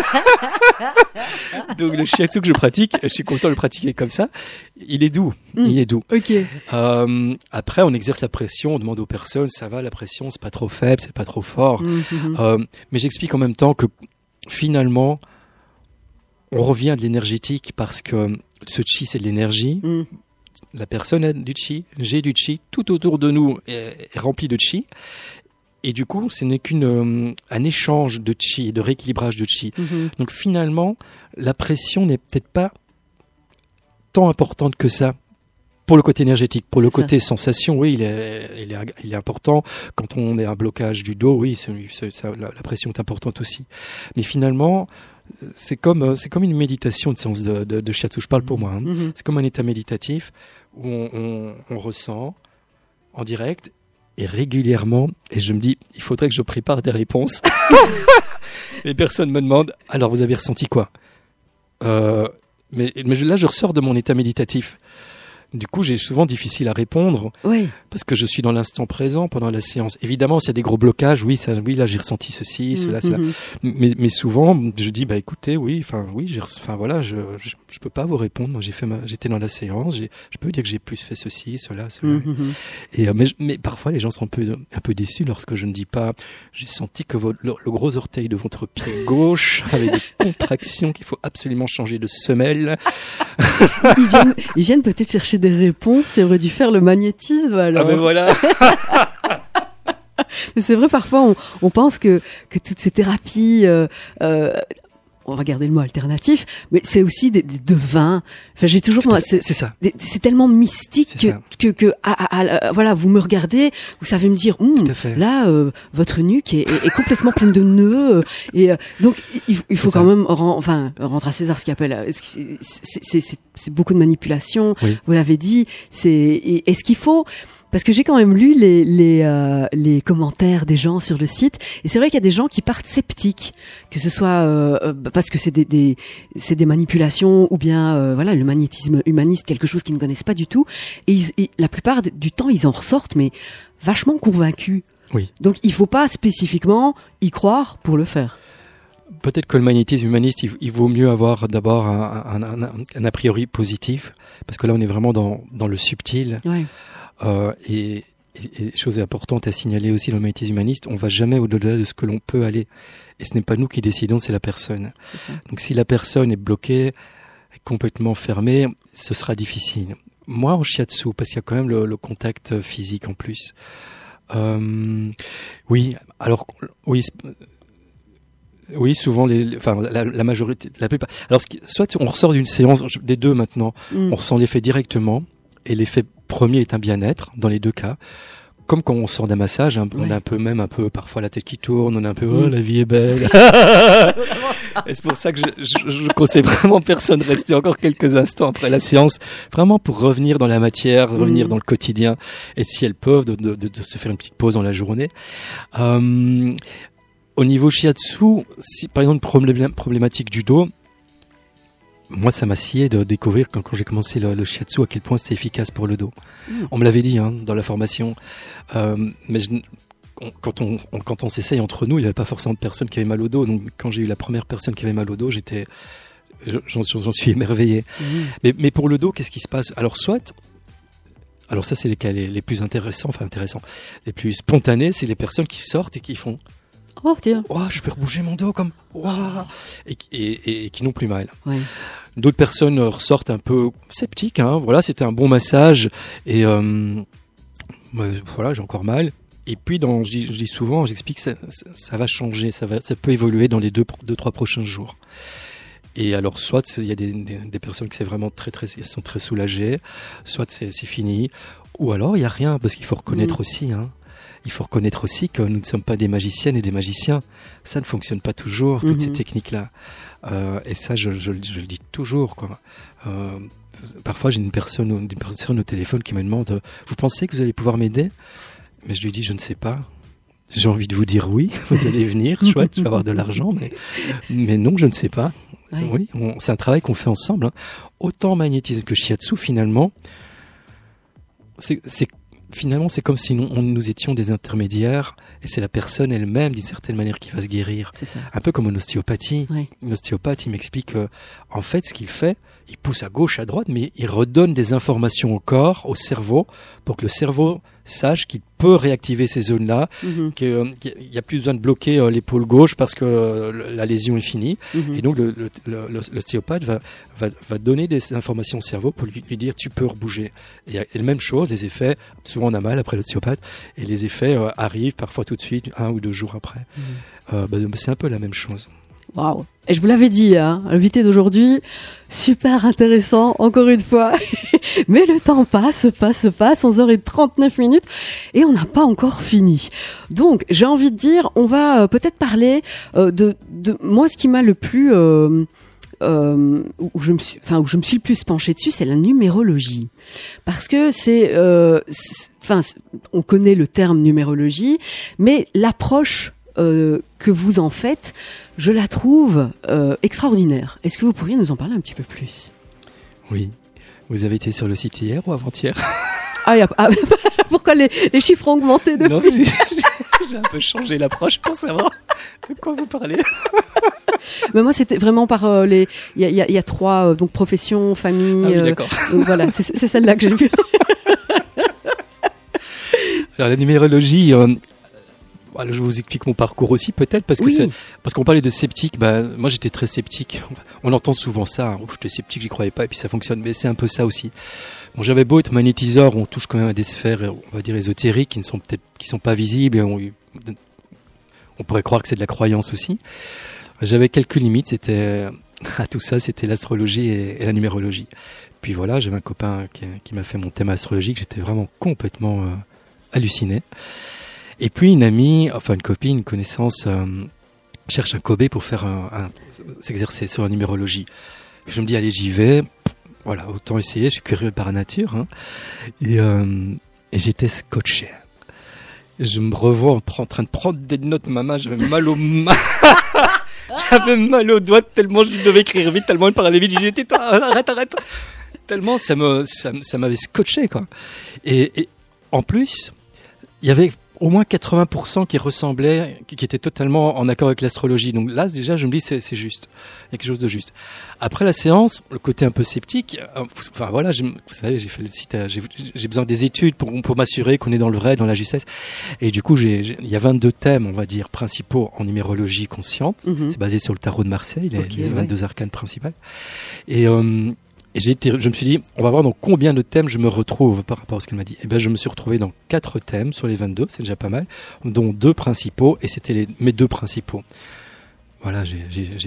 Donc le shiatsu que je pratique, je suis content de le pratiquer comme ça, il est doux. Il est doux. Ok. Après, on exerce la pression, on demande aux personnes, ça va la pression, c'est pas trop faible, c'est pas trop fort. Mais j'explique en même temps que finalement, on revient à de l'énergétique parce que ce chi, c'est de l'énergie. La personne a du chi, j'ai du chi, tout autour de nous est rempli de chi. Et du coup, ce n'est qu'un échange de chi, de rééquilibrage de chi. Donc finalement, la pression n'est peut-être pas tant importante que ça pour le côté énergétique. Pour le côté sensation, oui, il est important. Quand on est un blocage du dos, oui, la pression est importante aussi. Mais finalement, c'est comme une méditation, de séance de shiatsu. Je parle pour moi. C'est comme un état méditatif où on ressent en direct. Et régulièrement, et je me dis, il faudrait que je prépare des réponses. Les personnes me demandent, alors vous avez ressenti quoi ? Mais là, je ressors de mon état méditatif. Du coup, j'ai souvent difficile à répondre Oui. parce que je suis dans l'instant présent pendant la séance. Évidemment, s'il y a des gros blocages, oui, là j'ai ressenti ceci, cela. Mais souvent, je dis, écoutez, je peux pas vous répondre. Moi, j'étais dans la séance, je peux vous dire que j'ai plus fait ceci, cela. Et mais parfois, les gens sont un peu déçus lorsque je ne dis pas. J'ai senti que le gros orteil de votre pied gauche avait des contractions qu'il faut absolument changer de semelle. Ils viennent peut-être chercher des réponses et auraient dû faire le magnétisme alors. Ah ben voilà. Mais c'est vrai, parfois on pense que toutes ces thérapies, on va garder le mot alternatif, mais c'est aussi des devins. Enfin, j'ai toujours, c'est ça. C'est tellement mystique que voilà, vous me regardez, vous savez me dire, là, votre nuque est complètement pleine de nœuds, et donc il faut quand même rendre à César ce qu'il appelle, c'est beaucoup de manipulation. Oui. Vous l'avez dit, est-ce qu'il faut? Parce que j'ai quand même lu les commentaires des gens sur le site, et c'est vrai qu'il y a des gens qui partent sceptiques, que ce soit parce que c'est des manipulations, ou bien le magnétisme humaniste, quelque chose qu'ils ne connaissent pas du tout, et la plupart du temps ils en ressortent mais vachement convaincus. Oui. Donc il faut pas spécifiquement y croire pour le faire. Peut-être que le magnétisme humaniste, il vaut mieux avoir d'abord un a priori positif, parce que là on est vraiment dans le subtil. Ouais. Et chose importante à signaler aussi dans le magnétisme humaniste, on va jamais au-delà de ce que l'on peut aller. Et ce n'est pas nous qui décidons, c'est la personne. Donc si la personne est bloquée, est complètement fermée, ce sera difficile. Moi, en shiatsu, parce qu'il y a quand même le contact physique en plus. Oui, souvent la majorité, la plupart. Alors soit on ressort d'une séance, des deux maintenant, on ressent l'effet directement, et l'effet premier est un bien-être dans les deux cas. Comme quand on sort d'un massage, on a un peu parfois la tête qui tourne, on a un peu la vie est belle. Et c'est pour ça que je conseille vraiment personne de rester encore quelques instants après la séance, vraiment pour revenir dans la matière, revenir dans le quotidien, et si elles peuvent de se faire une petite pause dans la journée. Au niveau shiatsu, si par exemple problématique du dos, moi, ça m'a scié de découvrir quand j'ai commencé le shiatsu à quel point c'était efficace pour le dos. On me l'avait dit dans la formation, mais quand on s'essaye entre nous, il n'y avait pas forcément de personne qui avait mal au dos. Donc, quand j'ai eu la première personne qui avait mal au dos, j'en suis émerveillé. Mais pour le dos, qu'est-ce qui se passe ? Alors ça, c'est les cas les plus intéressants, les plus spontanés, c'est les personnes qui sortent et qui font. Oh tiens. Je peux rebouger mon dos comme et qui n'ont plus mal. Ouais. D'autres personnes ressortent un peu sceptiques. C'était un bon massage et j'ai encore mal. Et puis je dis souvent, j'explique que ça va changer, ça peut évoluer dans les 2-3 prochains jours. Et alors soit il y a des personnes qui c'est vraiment elles sont très soulagées, soit c'est fini, ou alors il y a rien, parce qu'il faut reconnaître aussi. Il faut reconnaître aussi que nous ne sommes pas des magiciennes et des magiciens. Ça ne fonctionne pas toujours, toutes ces techniques-là. Et ça, je le dis toujours, quoi. Parfois, j'ai une personne au téléphone qui me demande « Vous pensez que vous allez pouvoir m'aider ?» Mais je lui dis « Je ne sais pas. J'ai envie de vous dire oui, vous allez venir, chouette, je vais avoir de l'argent, mais non, je ne sais pas. » Oui, c'est un travail qu'on fait ensemble. Autant magnétisme que shiatsu, finalement, Finalement, c'est comme si nous étions des intermédiaires, et c'est la personne elle-même, d'une certaine manière, qui va se guérir. C'est ça. Un peu comme en ostéopathie. Oui. Une ostéopathe, il m'explique en fait, ce qu'il fait, il pousse à gauche, à droite, mais il redonne des informations au corps, au cerveau, pour que le cerveau sache qu'il peut réactiver ces zones-là, qu'il n'y a plus besoin de bloquer l'épaule gauche parce que la lésion est finie. Et donc, l'ostéopathe va donner des informations au cerveau pour lui dire tu peux rebouger. Et la même chose, les effets, souvent on a mal après l'ostéopathe, et les effets arrivent parfois tout de suite, 1 ou 2 jours après. C'est un peu la même chose. Waouh! Et je vous l'avais dit, l'invité d'aujourd'hui, super intéressant, encore une fois. Mais le temps passe, 11h39, et on n'a pas encore fini. Donc, j'ai envie de dire, on va peut-être parler de moi, ce qui m'a le plus, où je me suis le plus penchée dessus, c'est la numérologie. Parce que on connaît le terme numérologie, mais l'approche que vous en faites, je la trouve extraordinaire. Est-ce que vous pourriez nous en parler un petit peu plus ? Oui. Vous avez été sur le site hier ou avant-hier? Pourquoi les chiffres ont augmenté depuis? Non, j'ai un peu changé l'approche pour savoir de quoi vous parlez. Mais moi, c'était vraiment par il y a 3 donc profession, famille. Ah oui, d'accord. Donc voilà, c'est celle-là que j'ai vue. Alors la numérologie, voilà, je vous explique mon parcours aussi peut-être parce qu'on parlait de sceptique. Moi j'étais très sceptique. On entend souvent ça. Hein. J'étais sceptique, j'y croyais pas et puis ça fonctionne. Mais c'est un peu ça aussi. Bon, j'avais beau être magnétiseur, on touche quand même à des sphères, on va dire ésotériques, qui sont pas visibles. Et on pourrait croire que c'est de la croyance aussi. J'avais quelques limites. C'était à tout ça, c'était l'astrologie et la numérologie. Puis voilà, j'avais un copain qui m'a fait mon thème astrologique. J'étais vraiment complètement halluciné. Et puis une copine, une connaissance cherche un Kobe pour faire s'exercer sur la numérologie. Je me dis allez, j'y vais. Voilà, autant essayer. Je suis curieux par nature. Hein. Et j'étais scotché. Je me revois en train de prendre des notes. Ma main, j'avais mal aux mains. J'avais mal aux doigts tellement je devais écrire vite, tellement elle parlait vite. J'ai dit tais-toi, arrête. Tellement ça m'avait scotché quoi. Et en plus, il y avait au moins 80% qui ressemblaient, qui étaient totalement en accord avec l'astrologie. Donc là, déjà, je me dis, c'est juste. Il y a quelque chose de juste. Après la séance, le côté un peu sceptique, enfin voilà, vous savez, j'ai fait le site, j'ai besoin des études pour m'assurer qu'on est dans le vrai, dans la justesse. Et du coup, il y a 22 thèmes, on va dire, principaux en numérologie consciente. Mm-hmm. C'est basé sur le tarot de Marseille, les 22 arcanes principales. Et je me suis dit, on va voir dans combien de thèmes je me retrouve par rapport à ce qu'elle m'a dit. Et je me suis retrouvé dans 4 thèmes sur les 22, c'est déjà pas mal, dont 2 principaux, et c'était mes 2 principaux. Voilà, je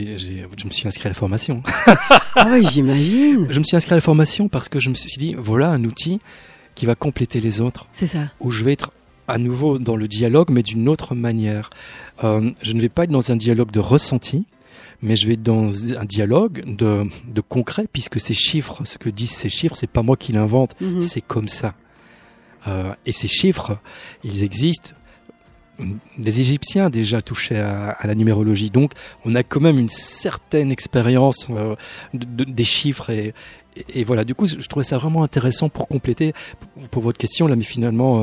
me suis inscrit à la formation. Ah oui, j'imagine. Je me suis inscrit à la formation parce que je me suis dit, voilà un outil qui va compléter les autres. C'est ça. Où je vais être à nouveau dans le dialogue, mais d'une autre manière. Je ne vais pas être dans un dialogue de ressenti, mais je vais être dans un dialogue de concret, puisque ces chiffres, ce que disent ces chiffres, c'est pas moi qui l'invente, c'est comme ça. Et ces chiffres, ils existent. Les Égyptiens déjà touchaient à la numérologie, donc on a quand même une certaine expérience des chiffres et voilà. Du coup, je trouvais ça vraiment intéressant pour compléter pour votre question là. Mais finalement,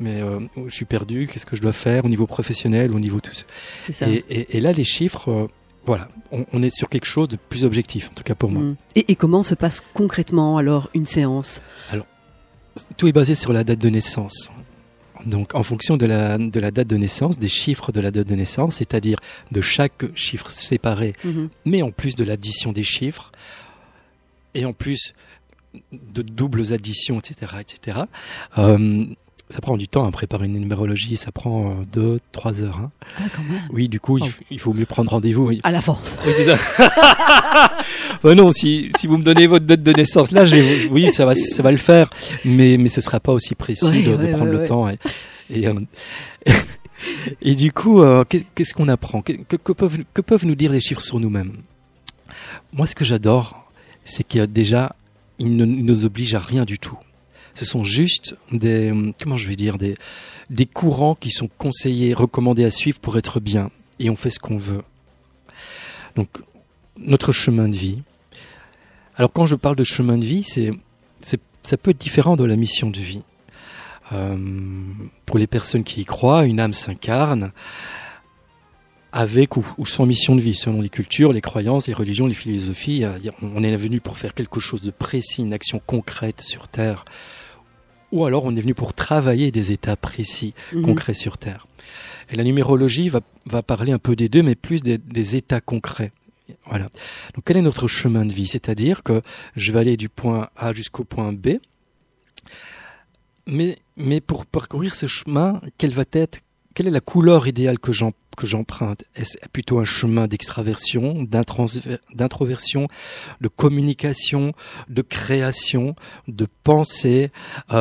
je suis perdu. Qu'est-ce que je dois faire au niveau professionnel, au niveau tout ça. C'est ça. Et là, les chiffres. Voilà, on est sur quelque chose de plus objectif, en tout cas pour moi. Et comment se passe concrètement alors une séance? Alors, tout est basé sur la date de naissance. Donc, en fonction de la date de naissance, des chiffres de la date de naissance, c'est-à-dire de chaque chiffre séparé, mais en plus de l'addition des chiffres, et en plus de doubles additions, etc. Ça prend du temps à préparer une numérologie, ça prend 2-3 heures. Hein. Ah, quand même. Oui, du coup, il faut mieux prendre rendez-vous. Oui. À l'avance. Oui, c'est ça. Non, si vous me donnez votre date de naissance, là, oui, ça va le faire, mais ce sera pas aussi précis de prendre le temps. Et du coup, qu'est-ce qu'on apprend? Que peuvent nous dire les chiffres sur nous-mêmes? Moi, ce que j'adore, c'est qu'il y a déjà, ils ne nous obligent à rien du tout. Ce sont juste des courants qui sont conseillés, recommandés à suivre pour être bien. Et on fait ce qu'on veut. Donc, notre chemin de vie. Alors, quand je parle de chemin de vie, ça peut être différent de la mission de vie. Pour les personnes qui y croient, une âme s'incarne avec ou sans mission de vie, selon les cultures, les croyances, les religions, les philosophies. On est venu pour faire quelque chose de précis, une action concrète sur Terre. Ou alors on est venu pour travailler des états précis, concrets sur Terre. Et la numérologie va parler un peu des deux, mais plus des états concrets. Voilà. Donc quel est notre chemin de vie? C'est-à-dire que je vais aller du point A jusqu'au point B, mais pour parcourir ce chemin, quelle est la couleur idéale que j'emprunte? Est-ce plutôt un chemin d'extraversion, d'introversion, de communication, de création, de pensée,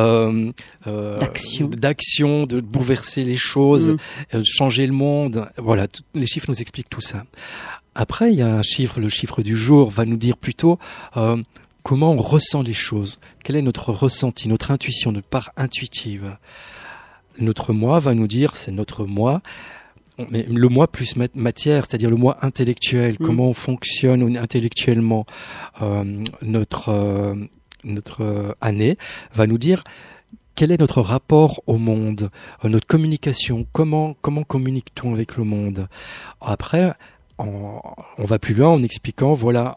d'action, de bouleverser les choses, changer le monde? Voilà, les chiffres nous expliquent tout ça. Après, il y a un chiffre, le chiffre du jour va nous dire plutôt comment on ressent les choses. Quel est notre ressenti, notre intuition, notre part intuitive? Notre moi va nous dire, c'est notre moi, mais le moi plus matière, c'est-à-dire le moi intellectuel, comment on fonctionne intellectuellement, année va nous dire quel est notre rapport au monde, notre communication, comment communique-t-on avec le monde. Après, on va plus loin en expliquant, voilà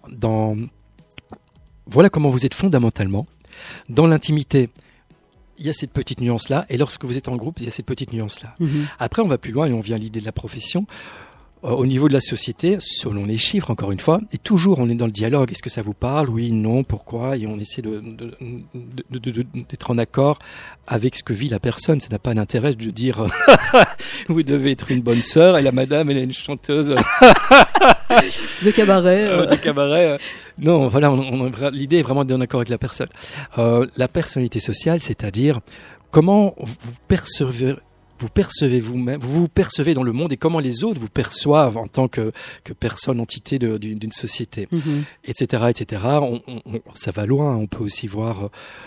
comment vous êtes fondamentalement. Dans l'intimité, il y a cette petite nuance-là, et lorsque vous êtes en groupe, il y a cette petite nuance-là. Après, on va plus loin et on vient à l'idée de la profession. Au niveau de la société, selon les chiffres, encore une fois, et toujours on est dans le dialogue. Est-ce que ça vous parle? Oui, non, pourquoi? Et on essaie d'être en accord avec ce que vit la personne. Ça n'a pas d'intérêt de dire vous devez être une bonne sœur et la madame, elle est une chanteuse de cabaret. De cabaret. Non, voilà, l'idée est vraiment d'être en accord avec la personne. La personnalité sociale, c'est-à-dire comment vous percevez vous-même, vous vous percevez dans le monde et comment les autres vous perçoivent en tant que personne, entité d'une société, etc., etc. Ça va loin. On peut aussi voir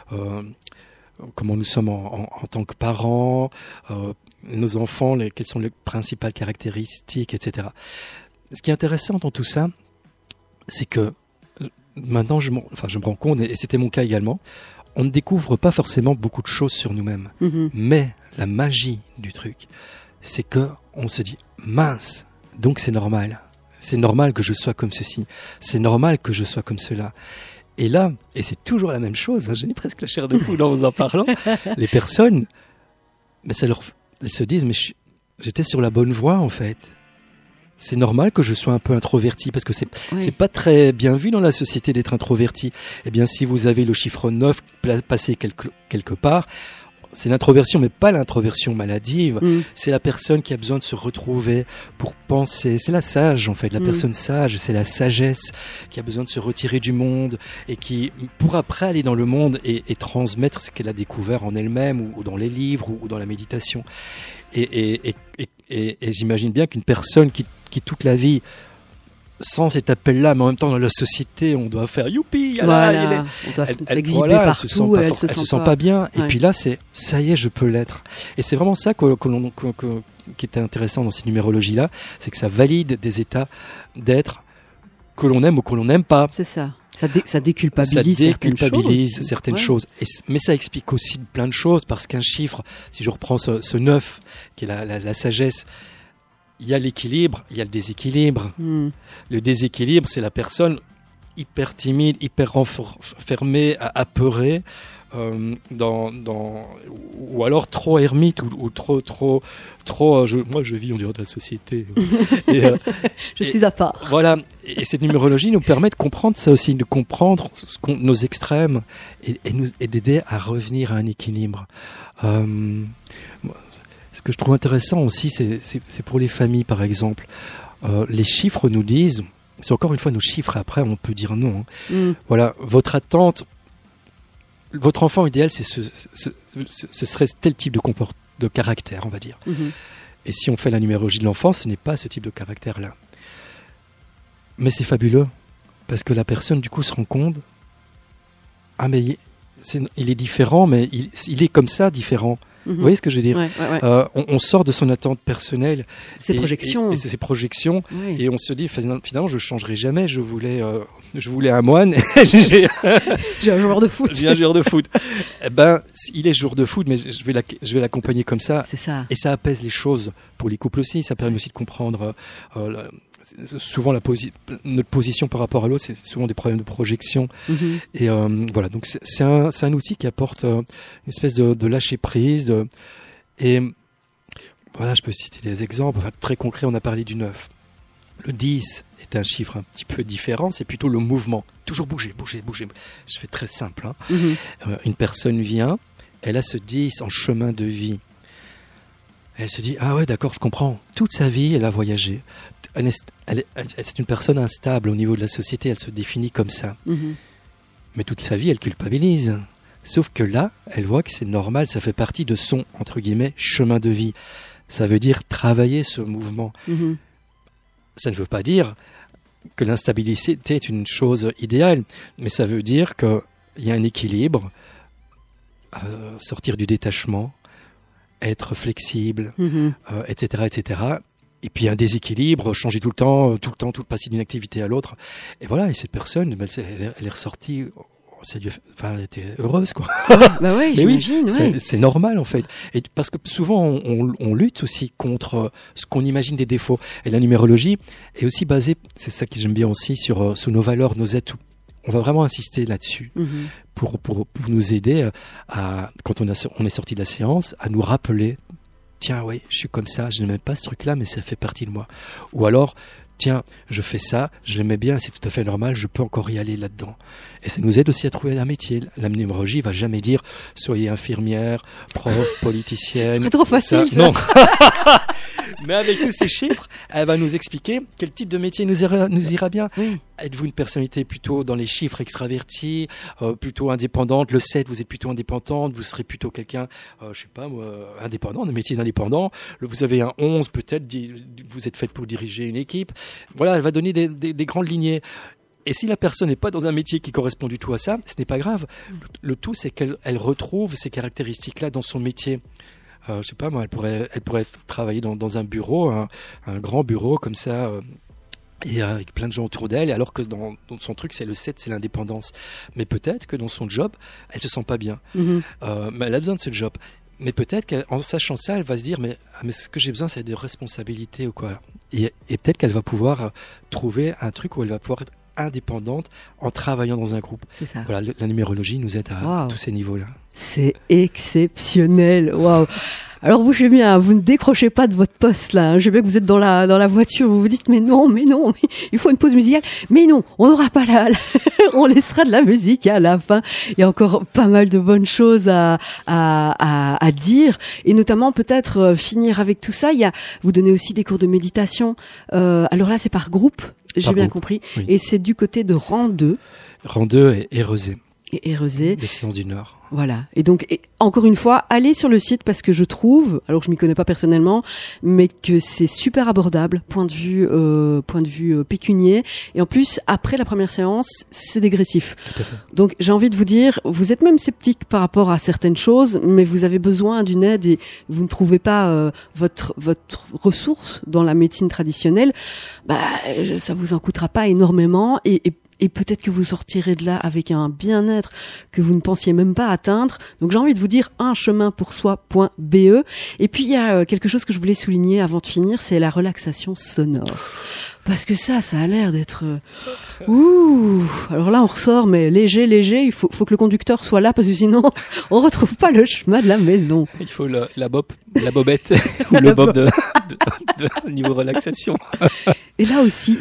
comment nous sommes en tant que parents, nos enfants, quelles sont les principales caractéristiques, etc. Ce qui est intéressant dans tout ça, c'est que maintenant, je me rends compte, et c'était mon cas également, on ne découvre pas forcément beaucoup de choses sur nous-mêmes, mais la magie du truc, c'est que on se dit mince, donc c'est normal que je sois comme ceci, c'est normal que je sois comme cela. Et là, et c'est toujours la même chose, hein, j'ai presque la chair de poule en vous en parlant, les personnes, mais elles se disent mais j'étais sur la bonne voie en fait. C'est normal que je sois un peu introverti parce que c'est pas très bien vu dans la société d'être introverti. Eh bien, si vous avez le chiffre 9 passé quelque part, c'est l'introversion, mais pas l'introversion maladive. C'est la personne qui a besoin de se retrouver pour penser. C'est la sage, en fait. La personne sage, c'est la sagesse qui a besoin de se retirer du monde et qui, pour après aller dans le monde et transmettre ce qu'elle a découvert en elle-même ou dans les livres ou dans la méditation. Et j'imagine bien qu'une personne qui toute la vie sans cet appel-là, mais en même temps dans la société, on doit faire youpi, voilà, on doit s'exhiber partout, elle se sent pas bien. Et puis là, ça y est, je peux l'être. Et c'est vraiment ça qui était intéressant dans ces numérologies-là, c'est que ça valide des états d'être que l'on aime ou que l'on n'aime pas. C'est ça. Ça déculpabilise certaines choses. Mais ça explique aussi plein de choses, parce qu'un chiffre, si je reprends ce 9, qui est la sagesse, il y a l'équilibre, il y a le déséquilibre. Le déséquilibre, c'est la personne hyper timide, hyper renfermée, apeurée, ou alors trop ermite, ou trop moi je vis en dehors de la société. Je suis à part. Voilà, et cette numérologie nous permet de comprendre ça aussi, de comprendre nos extrêmes et d'aider à revenir à un équilibre. Ce que je trouve intéressant aussi, c'est pour les familles, par exemple. Les chiffres nous disent, c'est encore une fois nos chiffres, après on peut dire non. Voilà, votre attente, votre enfant idéal, ce serait tel type de caractère, on va dire. Et si on fait la numérologie de l'enfant, ce n'est pas ce type de caractère-là. Mais c'est fabuleux, parce que la personne, du coup, se rend compte, ah mais il est différent, mais il est comme ça, différent. Vous voyez ce que je veux dire? On sort de son attente personnelle, ses projections, et on se dit finalement je changerai jamais. Je voulais un moine. J'ai un joueur de foot. J'ai un joueur de foot. Il est joueur de foot, mais je vais l'accompagner comme ça. C'est ça. Et ça apaise les choses pour les couples aussi. Ça permet aussi de comprendre. Souvent notre position par rapport à l'autre, c'est souvent des problèmes de projection. Et voilà, donc c'est un outil qui apporte une espèce de lâcher prise. Et voilà, je peux citer des exemples très concrets. On a parlé du 9. Le 10 est un chiffre un petit peu différent, c'est plutôt le mouvement. Toujours bouger. Je fais très simple. Une personne vient, elle a ce 10 en chemin de vie. Elle se dit, ah ouais, d'accord, je comprends. Toute sa vie, elle a voyagé. C'est une personne instable au niveau de la société, elle se définit comme ça. Mais toute sa vie, elle culpabilise. Sauf que là, elle voit que c'est normal, ça fait partie de son, entre guillemets, chemin de vie. Ça veut dire travailler ce mouvement. Ça ne veut pas dire que l'instabilité est une chose idéale, mais ça veut dire qu'il y a un équilibre, sortir du détachement, être flexible, etc., etc., et puis un déséquilibre, changer tout le temps, passer d'une activité à l'autre. Et voilà, et cette personne, elle est ressortie elle était heureuse, quoi. Bah ouais, j'imagine. Oui, c'est normal en fait. Et parce que souvent on lutte aussi contre ce qu'on imagine des défauts. Et la numérologie est aussi basée, c'est ça que j'aime bien aussi, sur nos valeurs, nos atouts. On va vraiment insister là-dessus pour nous aider à, quand on est sorti de la séance, à nous rappeler, tiens, oui, je suis comme ça, je n'aimais pas ce truc-là, mais ça fait partie de moi. Ou alors, tiens, je fais ça, je l'aimais bien, c'est tout à fait normal, je peux encore y aller là-dedans. Et ça nous aide aussi à trouver un métier. La numérologie va jamais dire soyez infirmière, prof, politicienne. C'est trop facile, ça. Non. Mais avec tous ces chiffres, elle va nous expliquer quel type de métier nous ira bien. Oui. Êtes-vous une personnalité plutôt dans les chiffres extravertie, plutôt indépendante? Le 7, vous êtes plutôt indépendante, vous serez plutôt quelqu'un, je sais pas, indépendant, un métier d'indépendant. Vous avez un 11, peut-être, vous êtes faite pour diriger une équipe. Voilà, elle va donner des grandes lignées. Et si la personne n'est pas dans un métier qui correspond du tout à ça, ce n'est pas grave. Le tout, c'est qu'elle retrouve ces caractéristiques-là dans son métier. Je sais pas, moi, elle pourrait travailler dans un bureau, un grand bureau comme ça, et avec plein de gens autour d'elle, alors que dans son truc, c'est le 7, c'est l'indépendance. Mais peut-être que dans son job, elle se sent pas bien. Mais elle a besoin de ce job. Mais peut-être qu'en sachant ça, elle va se dire, mais ce que j'ai besoin, c'est de responsabilité ou quoi. Et peut-être qu'elle va pouvoir trouver un truc où elle va pouvoir être indépendante en travaillant dans un groupe. C'est ça. Voilà, la numérologie nous aide à tous ces niveaux-là. C'est exceptionnel. Waouh. Alors vous, j'ai bien, vous ne décrochez pas de votre poste là. Hein. J'ai bien que vous êtes dans la voiture, vous vous dites mais non, il faut une pause musicale. Mais non, on n'aura pas on laissera de la musique à la fin. Il y a encore pas mal de bonnes choses à dire, et notamment peut-être finir avec tout ça. Vous donnez aussi des cours de méditation. Alors là, c'est par groupe. J'ai bien compris. Oui. Et c'est du côté de Rang 2. Rang 2 et Érezé. Et Érezé. Les Séances du Nord. Voilà. Et donc, encore une fois, allez sur le site parce que je trouve, alors je m'y connais pas personnellement, mais que c'est super abordable, point de vue pécunier. Et en plus, après la première séance, c'est dégressif. Tout à fait. Donc, j'ai envie de vous dire, vous êtes même sceptique par rapport à certaines choses, mais vous avez besoin d'une aide et vous ne trouvez pas votre ressource dans la médecine traditionnelle. Ça vous en coûtera pas énormément et peut-être que vous sortirez de là avec un bien-être que vous ne pensiez même pas atteindre. Donc j'ai envie de vous dire uncheminpoursoi.be. Et puis il y a quelque chose que je voulais souligner avant de finir, c'est la relaxation sonore. Parce que ça a l'air d'être... Alors là, on ressort, mais léger. Il faut que le conducteur soit là, parce que sinon, on retrouve pas le chemin de la maison. Il faut la bobette, ou le bob de niveau relaxation. Et là aussi,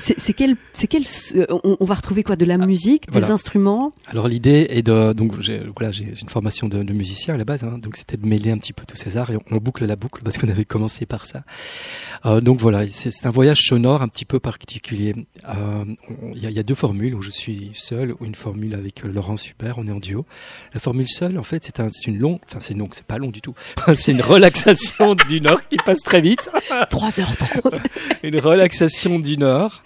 on va retrouver quoi? De la musique, des instruments? Alors l'idée est donc j'ai une formation de musicien à la base, hein, donc c'était de mêler un petit peu tous ces arts, et on boucle la boucle, parce qu'on avait commencé par ça. Donc voilà, c'est un voyage sonore un petit peu particulier. Il y a deux formules où je suis seul, ou une formule avec Laurent Super, on est en duo. La formule seule, en fait, c'est une longue, enfin c'est pas long du tout, c'est une relaxation d'une heure qui passe très vite. 3h30. Une relaxation d'une heure,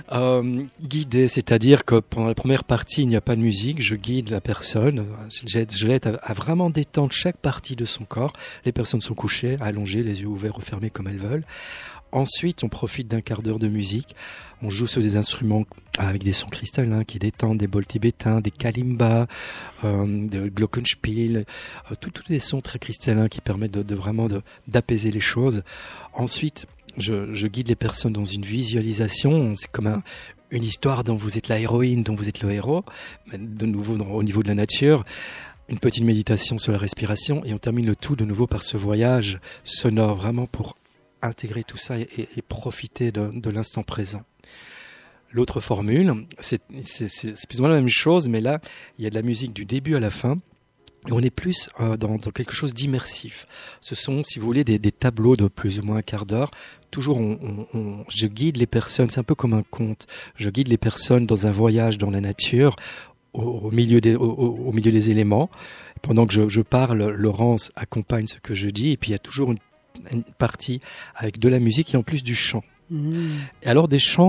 guidée, c'est-à-dire que pendant la première partie, il n'y a pas de musique, je guide la personne, je l'aide à vraiment détendre chaque partie de son corps. Les personnes sont couchées, allongées, les yeux ouverts ou fermés comme elles veulent. Ensuite, on profite d'un quart d'heure de musique. On joue sur des instruments avec des sons cristallins qui détendent, des bols tibétains, des kalimbas, des glockenspiel, tous des sons très cristallins qui permettent vraiment d'apaiser les choses. Ensuite, je guide les personnes dans une visualisation. C'est comme une histoire dont vous êtes la héroïne, dont vous êtes le héros, de nouveau au niveau de la nature. Une petite méditation sur la respiration, et on termine le tout de nouveau par ce voyage sonore, vraiment pour intégrer tout ça et profiter de l'instant présent. L'autre formule, c'est plus ou moins la même chose, mais là, il y a de la musique du début à la fin. Et on est plus dans quelque chose d'immersif. Ce sont, si vous voulez, des tableaux de plus ou moins un quart d'heure. Toujours, je guide les personnes, c'est un peu comme un conte. Je guide les personnes dans un voyage dans la nature, au milieu des éléments. Pendant que je parle, Laurence accompagne ce que je dis, et puis il y a toujours une partie avec de la musique et en plus du chant. Et alors des chants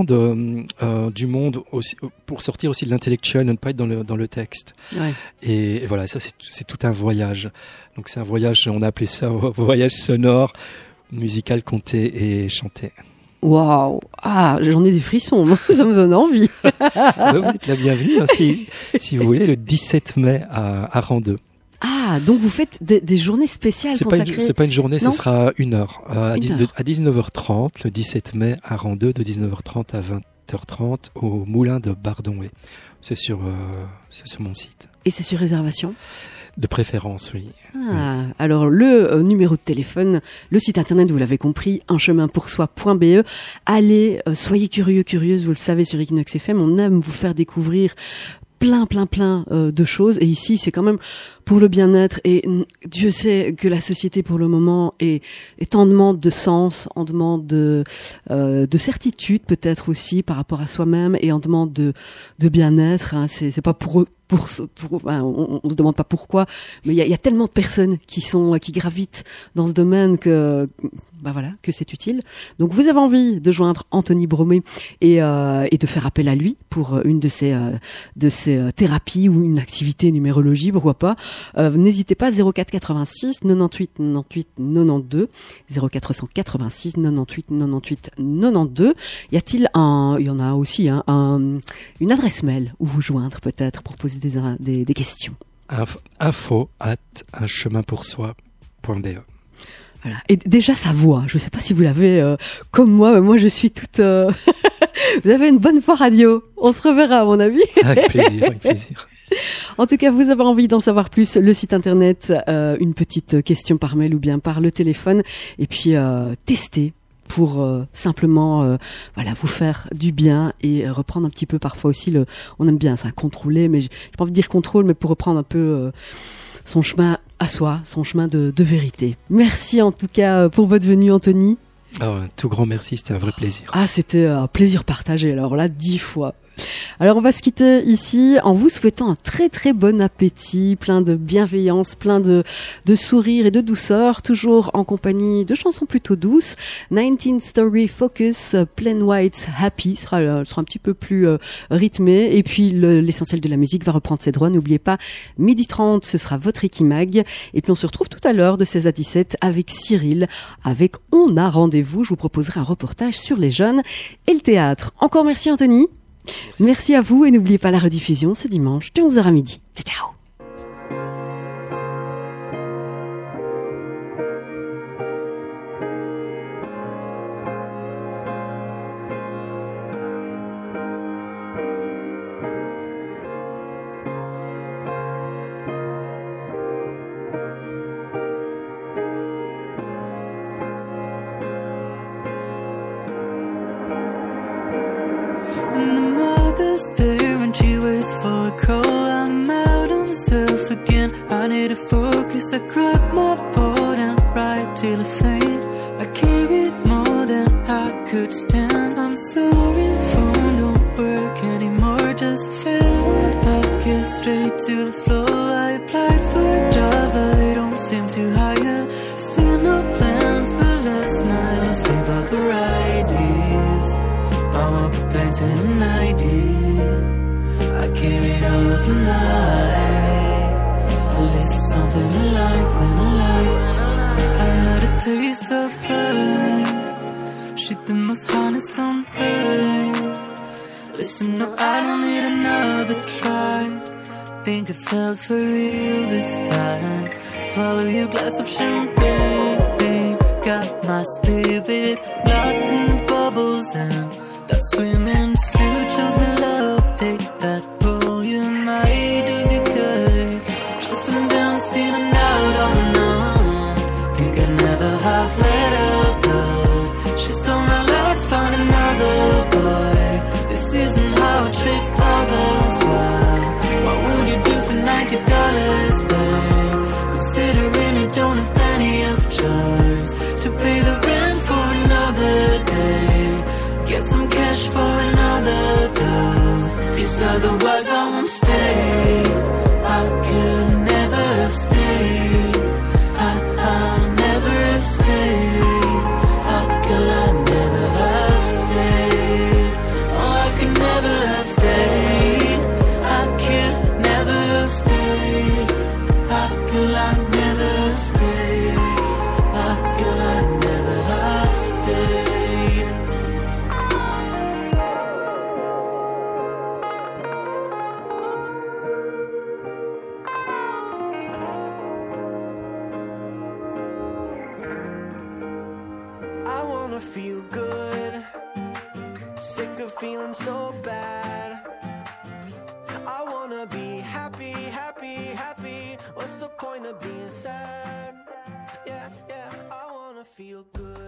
du monde aussi, pour sortir aussi de l'intellectuel, ne pas être dans le texte. Ouais. Et voilà, ça c'est tout un voyage. Donc c'est un voyage, on a appelé ça voyage sonore, musical, conté et chanté. Waouh! Ah, j'en ai des frissons, ça me donne envie. Vous êtes la bienvenue, hein, si vous voulez, le 17 mai à Rang-2. Ah, donc vous faites des journées spéciales consacrées. C'est pas une journée, ce sera 1 heure. À 19h30, le 17 mai à Rang-2, de 19h30 à 20h30 au Moulin de Bardonway. C'est sur mon site. Et c'est sur réservation? De préférence, oui. Ah, oui. Alors le numéro de téléphone, le site internet, vous l'avez compris, uncheminpoursoi.be. Allez, soyez curieuse, vous le savez, sur Equinox FM, on aime vous faire découvrir plein de choses. Et ici, c'est quand même pour le bien-être. Et Dieu sait que la société, pour le moment, est en demande de sens, en demande de certitude, peut-être aussi, par rapport à soi-même, et en demande de bien-être. Hein. C'est pas enfin, on se demande pas pourquoi, mais il y a tellement de personnes qui gravitent dans ce domaine que c'est utile. Donc vous avez envie de joindre Anthony Bromé et de faire appel à lui pour une de ses thérapies ou une activité numérologie, pourquoi pas. N'hésitez pas, 04 86 98 98 92, 0486 98 98 92. Y a-t-il il y en a aussi une adresse mail où vous joindre peut-être pour poser des questions. info@uncheminpoursoi.be. Voilà. Et déjà sa voix, je ne sais pas si vous l'avez comme moi je suis toute... Vous avez une bonne voix radio, on se reverra à mon avis. Avec plaisir. En tout cas, vous avez envie d'en savoir plus, le site internet, une petite question par mail ou bien par le téléphone, et puis tester pour simplement vous faire du bien et reprendre un petit peu parfois aussi on aime bien ça, contrôler, mais j'ai pas envie de dire contrôle, mais pour reprendre un peu son chemin à soi, son chemin de vérité. Merci en tout cas pour votre venue, Anthony. Un tout grand merci, c'était un vrai plaisir. Ah, c'était un plaisir partagé, alors là 10 fois. Alors on va se quitter ici en vous souhaitant un très très bon appétit, plein de bienveillance, plein de sourire et de douceur, toujours en compagnie de chansons plutôt douces. 19th Story Focus, Plain White Happy sera un petit peu plus rythmé, et puis l'essentiel de la musique va reprendre ses droits. N'oubliez pas, 12h30 ce sera votre Equimag, et puis on se retrouve tout à l'heure de 16 à 17 avec Cyril, avec On a rendez-vous. Je vous proposerai un reportage sur les jeunes et le théâtre. Encore merci Anthony. Merci à vous, et n'oubliez pas la rediffusion ce dimanche de 11h à midi. Ciao. There and she waits for a call. I'm out on myself again. I need to focus. I grab my board and ride till I faint. I carried more than I could stand. I'm sorry, phone don't work anymore. Just fell on my pocket straight to the floor. I applied for a job, but they don't seem to hire. Still no plans, but last night I sleep out for ideas. I woke up painting an idea. I carried all of the night. At least something I like when I had a taste of her. She'd the most honest on earth. Listen, no, I don't need another try. Think I felt for real this time. Swallow your glass of champagne. Got my spirit locked in the bubbles, and that swimming suit shows me love. Take that, pull you might if you could. Trusting down, seen it out on and on. Think I never have let her go. She stole my love, found another boy. This isn't how I treat others well. What would you do for $90, babe? Considering you don't have plenty of choice to pay the rent for another day. Get some cash for another dose, 'cause otherwise I won't stay. I could never have stayed. I'll never have stayed. How could I never have stayed? Oh, I could never have stayed. I could never have stayed. How could I never have stayed? How could I never have stayed? wanna feel good, sick of feeling so bad. I wanna be happy, happy, happy. What's the point of being sad? Yeah, yeah, I wanna feel good.